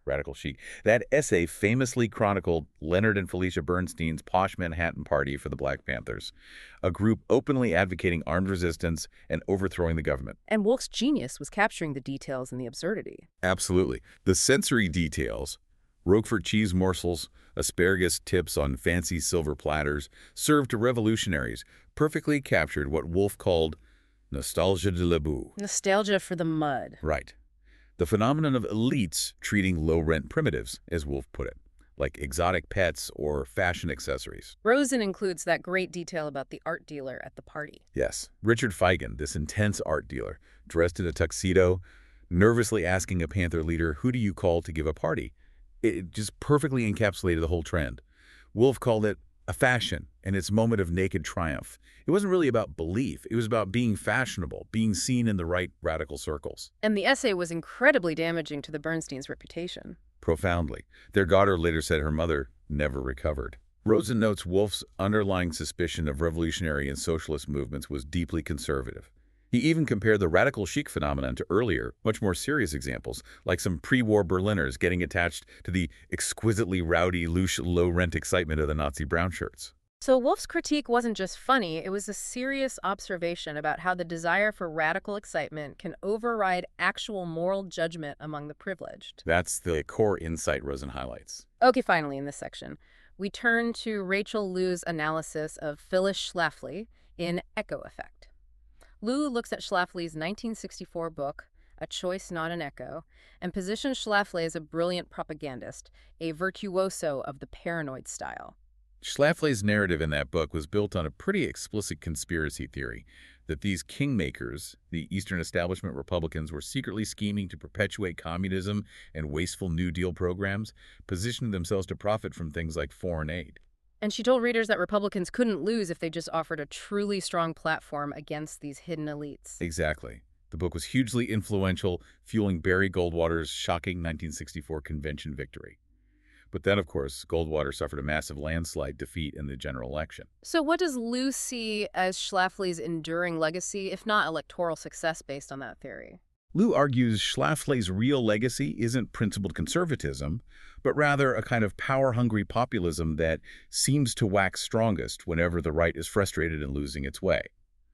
Radical chic. That essay famously chronicled Leonard and Felicia Bernstein's posh Manhattan party for the Black Panthers, a group openly advocating armed resistance and overthrowing the government. And Wolf's genius was capturing the details and the absurdity. Absolutely. The sensory details, Roquefort cheese morsels, asparagus tips on fancy silver platters, served to revolutionaries, perfectly captured what Wolf called nostalgia de la boue. Nostalgia for the mud. Right. The phenomenon of elites treating low-rent primitives, as Wolf put it, like exotic pets or fashion accessories. Rosen includes that great detail about the art dealer at the party. Yes, Richard Feigen, this intense art dealer, dressed in a tuxedo, nervously asking a Panther leader, who do you call to give a party? It just perfectly encapsulated the whole trend. Wolf called it a fashion and its moment of naked triumph. It wasn't really about belief. It was about being fashionable, being seen in the right radical circles. And the essay was incredibly damaging to the Bernsteins' reputation. Profoundly. Their daughter later said her mother never recovered. Rosen notes Wolf's underlying suspicion of revolutionary and socialist movements was deeply conservative. He even compared the radical chic phenomenon to earlier, much more serious examples, like some pre-war Berliners getting attached to the exquisitely rowdy, louche, low-rent excitement of the Nazi brown shirts. So Wolf's critique wasn't just funny, it was a serious observation about how the desire for radical excitement can override actual moral judgment among the privileged. That's the core insight Rosen highlights. Okay, finally, in this section, we turn to Rachel Liu's analysis of Phyllis Schlafly in Echo Effect. Liu looks at Schlafly's nineteen sixty-four book, A Choice Not an Echo, and positions Schlafly as a brilliant propagandist, a virtuoso of the paranoid style. Schlafly's narrative in that book was built on a pretty explicit conspiracy theory that these kingmakers, the Eastern establishment Republicans, were secretly scheming to perpetuate communism and wasteful New Deal programs, positioning themselves to profit from things like foreign aid. And she told readers that Republicans couldn't lose if they just offered a truly strong platform against these hidden elites. Exactly. The book was hugely influential, fueling Barry Goldwater's shocking nineteen sixty-four convention victory. But then, of course, Goldwater suffered a massive landslide defeat in the general election. So what does Liu see as Schlafly's enduring legacy, if not electoral success based on that theory? Liu argues Schlafly's real legacy isn't principled conservatism, but rather a kind of power-hungry populism that seems to wax strongest whenever the right is frustrated and losing its way.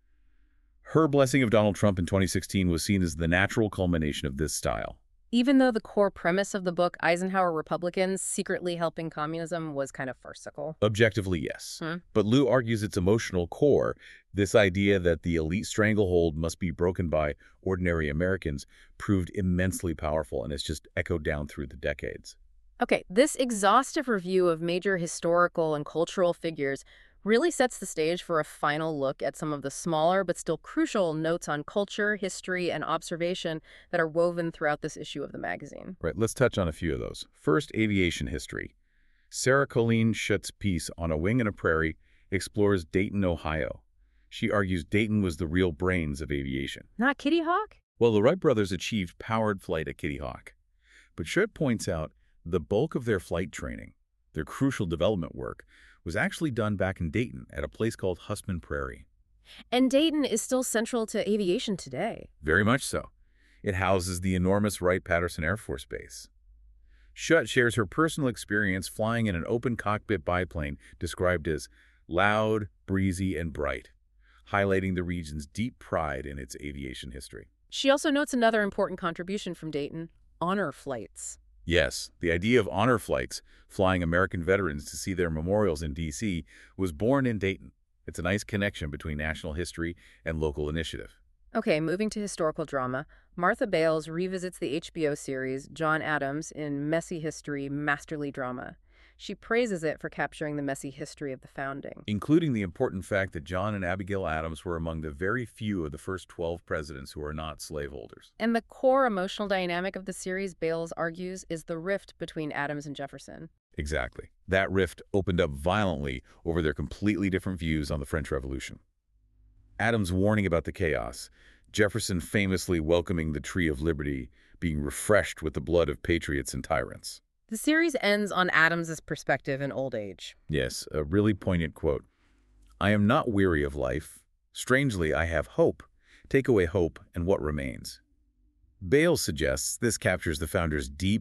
Her blessing of Donald Trump in twenty sixteen was seen as the natural culmination of this style. Even though the core premise of the book, Eisenhower Republicans secretly helping communism, was kind of farcical. Objectively, yes. Hmm. But Liu argues its emotional core, this idea that the elite stranglehold must be broken by ordinary Americans, proved immensely powerful, and it's just echoed down through the decades. Okay, this exhaustive review of major historical and cultural figures really sets the stage for a final look at some of the smaller but still crucial notes on culture, history, and observation that are woven throughout this issue of the magazine. Right, let's touch on a few of those. First, aviation history. Sarah Colleen Schutt's piece On a Wing and a Prairie explores Dayton, Ohio. She argues Dayton was the real brains of aviation. Not Kitty Hawk? Well, the Wright brothers achieved powered flight at Kitty Hawk. But Schutt points out the bulk of their flight training, their crucial development work, was actually done back in Dayton at a place called Husman Prairie. And Dayton is still central to aviation today. Very much so. It houses the enormous Wright-Patterson Air Force Base. Schutt shares her personal experience flying in an open cockpit biplane described as loud, breezy, and bright, highlighting the region's deep pride in its aviation history. She also notes another important contribution from Dayton, honor flights. Yes, the idea of honor flights, flying American veterans to see their memorials in D C, was born in Dayton. It's a nice connection between national history and local initiative. Okay, moving to historical drama, Martha Bales revisits the H B O series John Adams in Messy History, Masterly Drama. She praises it for capturing the messy history of the founding, including the important fact that John and Abigail Adams were among the very few of the first twelve presidents who are not slaveholders. And the core emotional dynamic of the series, Bales argues, is the rift between Adams and Jefferson. Exactly. That rift opened up violently over their completely different views on the French Revolution. Adams warning about the chaos, Jefferson famously welcoming the Tree of Liberty being refreshed with the blood of patriots and tyrants. The series ends on Adams's perspective in old age. Yes, a really poignant quote. I am not weary of life. Strangely, I have hope. Take away hope, and what remains? Bales suggests this captures the founder's deep,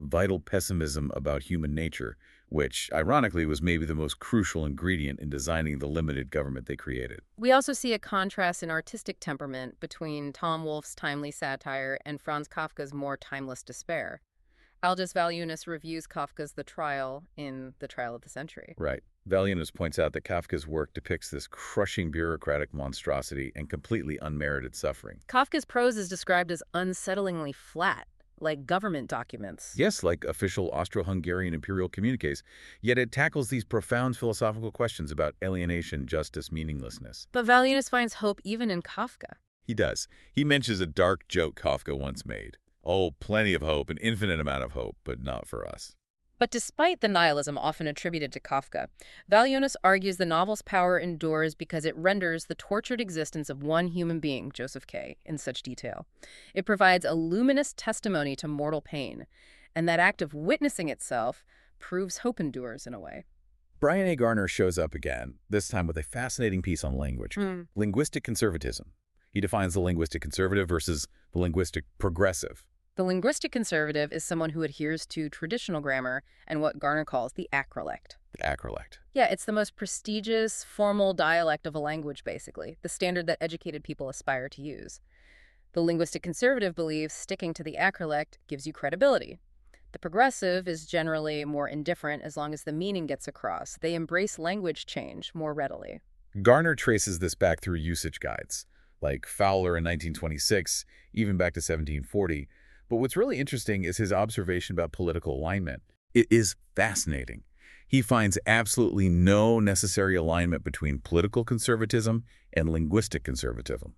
vital pessimism about human nature, which, ironically, was maybe the most crucial ingredient in designing the limited government they created. We also see a contrast in artistic temperament between Tom Wolfe's timely satire and Franz Kafka's more timeless despair. Aldous Valunas reviews Kafka's The Trial in The Trial of the Century. Right. Valunas points out that Kafka's work depicts this crushing bureaucratic monstrosity and completely unmerited suffering. Kafka's prose is described as unsettlingly flat, like government documents. Yes, like official Austro-Hungarian imperial communiques, yet it tackles these profound philosophical questions about alienation, justice, meaninglessness. But Valunas finds hope even in Kafka. He does. He mentions a dark joke Kafka once made. Oh, plenty of hope, an infinite amount of hope, but not for us. But despite the nihilism often attributed to Kafka, Valunas argues the novel's power endures because it renders the tortured existence of one human being, Joseph K., in such detail. It provides a luminous testimony to mortal pain, and that act of witnessing itself proves hope endures in a way. Brian A. Garner shows up again, this time with a fascinating piece on language. Mm. Linguistic conservatism. He defines the linguistic conservative versus the linguistic progressive. The linguistic conservative is someone who adheres to traditional grammar and what Garner calls the acrolect. The acrolect. Yeah, it's the most prestigious, formal dialect of a language, basically, the standard that educated people aspire to use. The linguistic conservative believes sticking to the acrolect gives you credibility. The progressive is generally more indifferent as long as the meaning gets across. They embrace language change more readily. Garner traces this back through usage guides, like Fowler in nineteen twenty-six, even back to seventeen forty. But what's really interesting is his observation about political alignment. It is fascinating. He finds absolutely no necessary alignment between political conservatism and linguistic conservatism.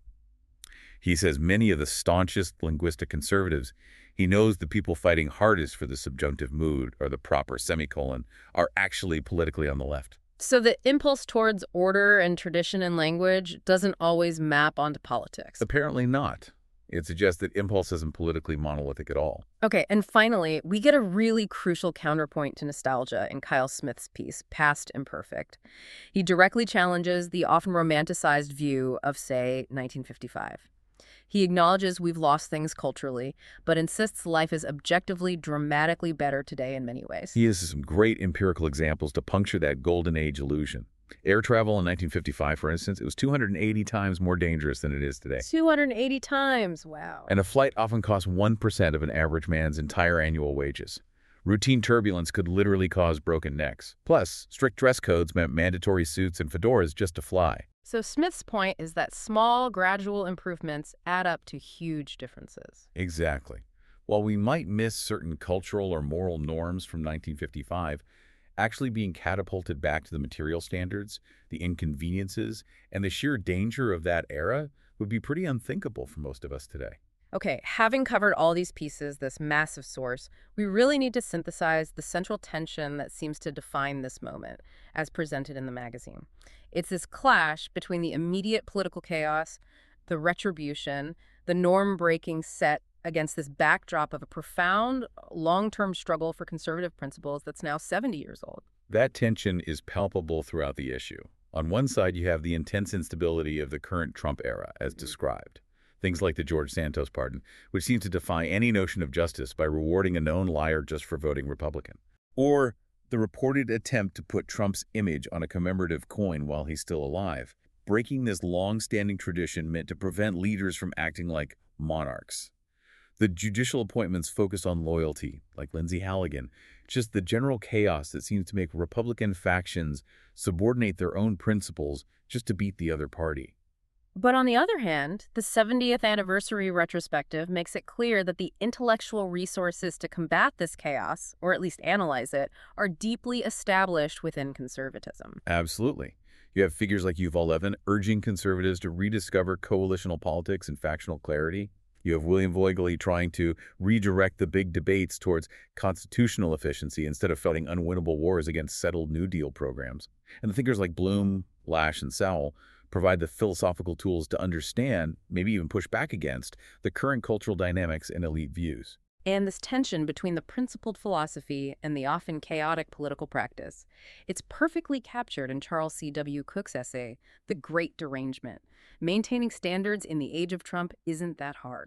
He says many of the staunchest linguistic conservatives, he knows the people fighting hardest for the subjunctive mood or the proper semicolon, are actually politically on the left. So the impulse towards order and tradition in language doesn't always map onto politics. Apparently not. It suggests that impulse isn't politically monolithic at all. Okay, and finally, we get a really crucial counterpoint to nostalgia in Kyle Smith's piece, Past Imperfect. He directly challenges the often romanticized view of, say, nineteen fifty-five. He acknowledges we've lost things culturally, but insists life is objectively, dramatically better today in many ways. He uses some great empirical examples to puncture that golden age illusion. Air travel in nineteen fifty-five, for instance, it was two hundred eighty times more dangerous than it is today. two hundred eighty times, wow. And a flight often cost one percent of an average man's entire annual wages. Routine turbulence could literally cause broken necks. Plus, strict dress codes meant mandatory suits and fedoras just to fly. So Smith's point is that small, gradual improvements add up to huge differences. Exactly. While we might miss certain cultural or moral norms from nineteen fifty-five, actually being catapulted back to the material standards, the inconveniences, and the sheer danger of that era would be pretty unthinkable for most of us today. Okay, having covered all these pieces, this massive source, we really need to synthesize the central tension that seems to define this moment, as presented in the magazine. It's this clash between the immediate political chaos, the retribution, the norm-breaking set against this backdrop of a profound, long-term struggle for conservative principles that's now seventy years old. That tension is palpable throughout the issue. On one side, you have the intense instability of the current Trump era, as described. Things like the George Santos pardon, which seems to defy any notion of justice by rewarding a known liar just for voting Republican. Or the reported attempt to put Trump's image on a commemorative coin while he's still alive, breaking this long-standing tradition meant to prevent leaders from acting like monarchs. The judicial appointments focus on loyalty, like Lindsey Halligan, just the general chaos that seems to make Republican factions subordinate their own principles just to beat the other party. But on the other hand, the seventieth anniversary retrospective makes it clear that the intellectual resources to combat this chaos, or at least analyze it, are deeply established within conservatism. Absolutely. You have figures like Yuval Levin urging conservatives to rediscover coalitional politics and factional clarity. You have William Voegeli trying to redirect the big debates towards constitutional efficiency instead of fighting unwinnable wars against settled New Deal programs. And the thinkers like Bloom, Lasch, and Sowell provide the philosophical tools to understand, maybe even push back against, the current cultural dynamics and elite views. And this tension between the principled philosophy and the often chaotic political practice. It's perfectly captured in Charles C W Cook's essay, The Great Derangement. Maintaining standards in the age of Trump isn't that hard.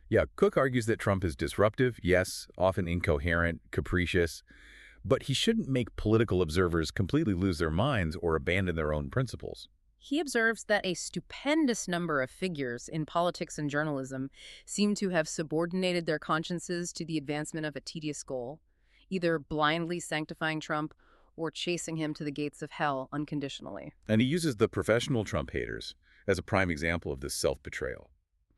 Yeah, Cook argues that Trump is disruptive, yes, often incoherent, capricious, but he shouldn't make political observers completely lose their minds or abandon their own principles. He observes that a stupendous number of figures in politics and journalism seem to have subordinated their consciences to the advancement of a tedious goal, either blindly sanctifying Trump or chasing him to the gates of hell unconditionally. And he uses the professional Trump haters as a prime example of this self-betrayal.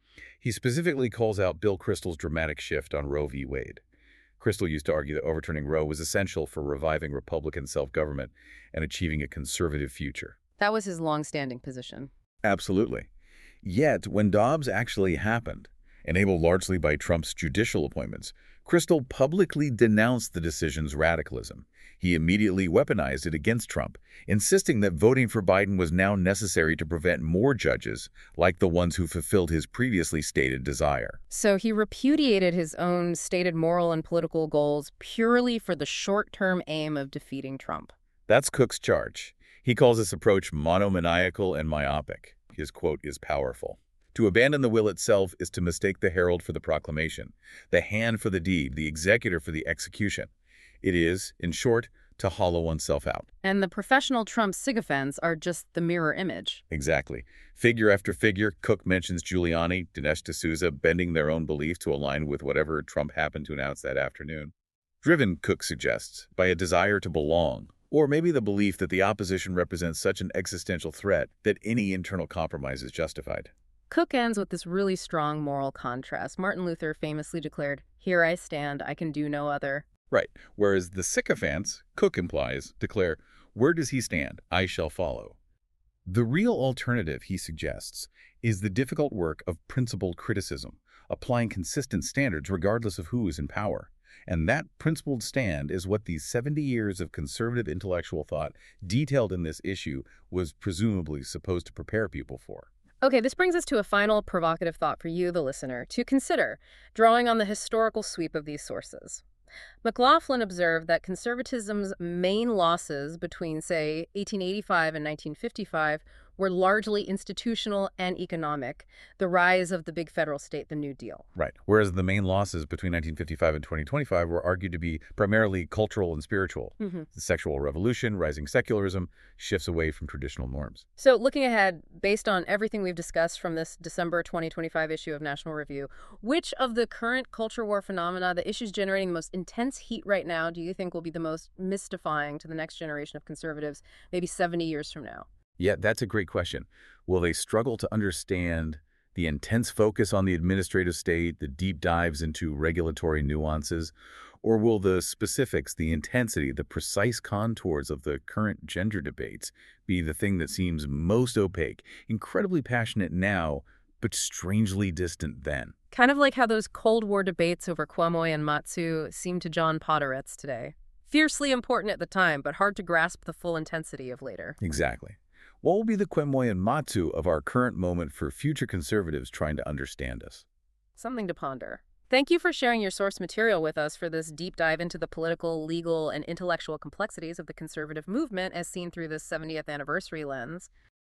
He specifically calls out Bill Kristol's dramatic shift on Roe v. Wade. Kristol used to argue that overturning Roe was essential for reviving Republican self-government and achieving a conservative future. That was his long-standing position. Absolutely. Yet, when Dobbs actually happened, enabled largely by Trump's judicial appointments, Kristol publicly denounced the decision's radicalism. He immediately weaponized it against Trump, insisting that voting for Biden was now necessary to prevent more judges like the ones who fulfilled his previously stated desire. So he repudiated his own stated moral and political goals purely for the short-term aim of defeating Trump. That's Cook's charge. He calls this approach monomaniacal and myopic. His quote is powerful. To abandon the will itself is to mistake the herald for the proclamation, the hand for the deed, the executor for the execution. It is, in short, to hollow oneself out. And the professional Trump sycophants are just the mirror image. Exactly. Figure after figure, Cook mentions Giuliani, Dinesh D'Souza, bending their own belief to align with whatever Trump happened to announce that afternoon. Driven, Cook suggests, by a desire to belong, or maybe the belief that the opposition represents such an existential threat that any internal compromise is justified. Cook ends with this really strong moral contrast. Martin Luther famously declared, "Here I stand, I can do no other." Right. Whereas the sycophants, Cook implies, declare, "Where does he stand? I shall follow." The real alternative, he suggests, is the difficult work of principled criticism, applying consistent standards regardless of who is in power. And that principled stand is what these seventy years of conservative intellectual thought detailed in this issue was presumably supposed to prepare people for. Okay, this brings us to a final provocative thought for you, the listener, to consider, drawing on the historical sweep of these sources. McLaughlin observed that conservatism's main losses between, say, eighteen eighty-five and nineteen fifty-five were largely institutional and economic, the rise of the big federal state, the New Deal. Right. Whereas the main losses between nineteen fifty-five and twenty twenty-five were argued to be primarily cultural and spiritual. Mm-hmm. The sexual revolution, rising secularism, shifts away from traditional norms. So looking ahead, based on everything we've discussed from this December twenty twenty-five issue of National Review, which of the current culture war phenomena, the issues generating the most intense heat right now, do you think will be the most mystifying to the next generation of conservatives, maybe seventy years from now? Yeah, that's a great question. Will they struggle to understand the intense focus on the administrative state, the deep dives into regulatory nuances, or will the specifics, the intensity, the precise contours of the current gender debates be the thing that seems most opaque, incredibly passionate now, but strangely distant then? Kind of like how those Cold War debates over Quemoy and Matsu seem to John Podhoretz today. Fiercely important at the time, but hard to grasp the full intensity of later. Exactly. What will be the Quemoy and Matsu of our current moment for future conservatives trying to understand us? Something to ponder. Thank you for sharing your source material with us for this deep dive into the political, legal, and intellectual complexities of the conservative movement as seen through this seventieth anniversary lens.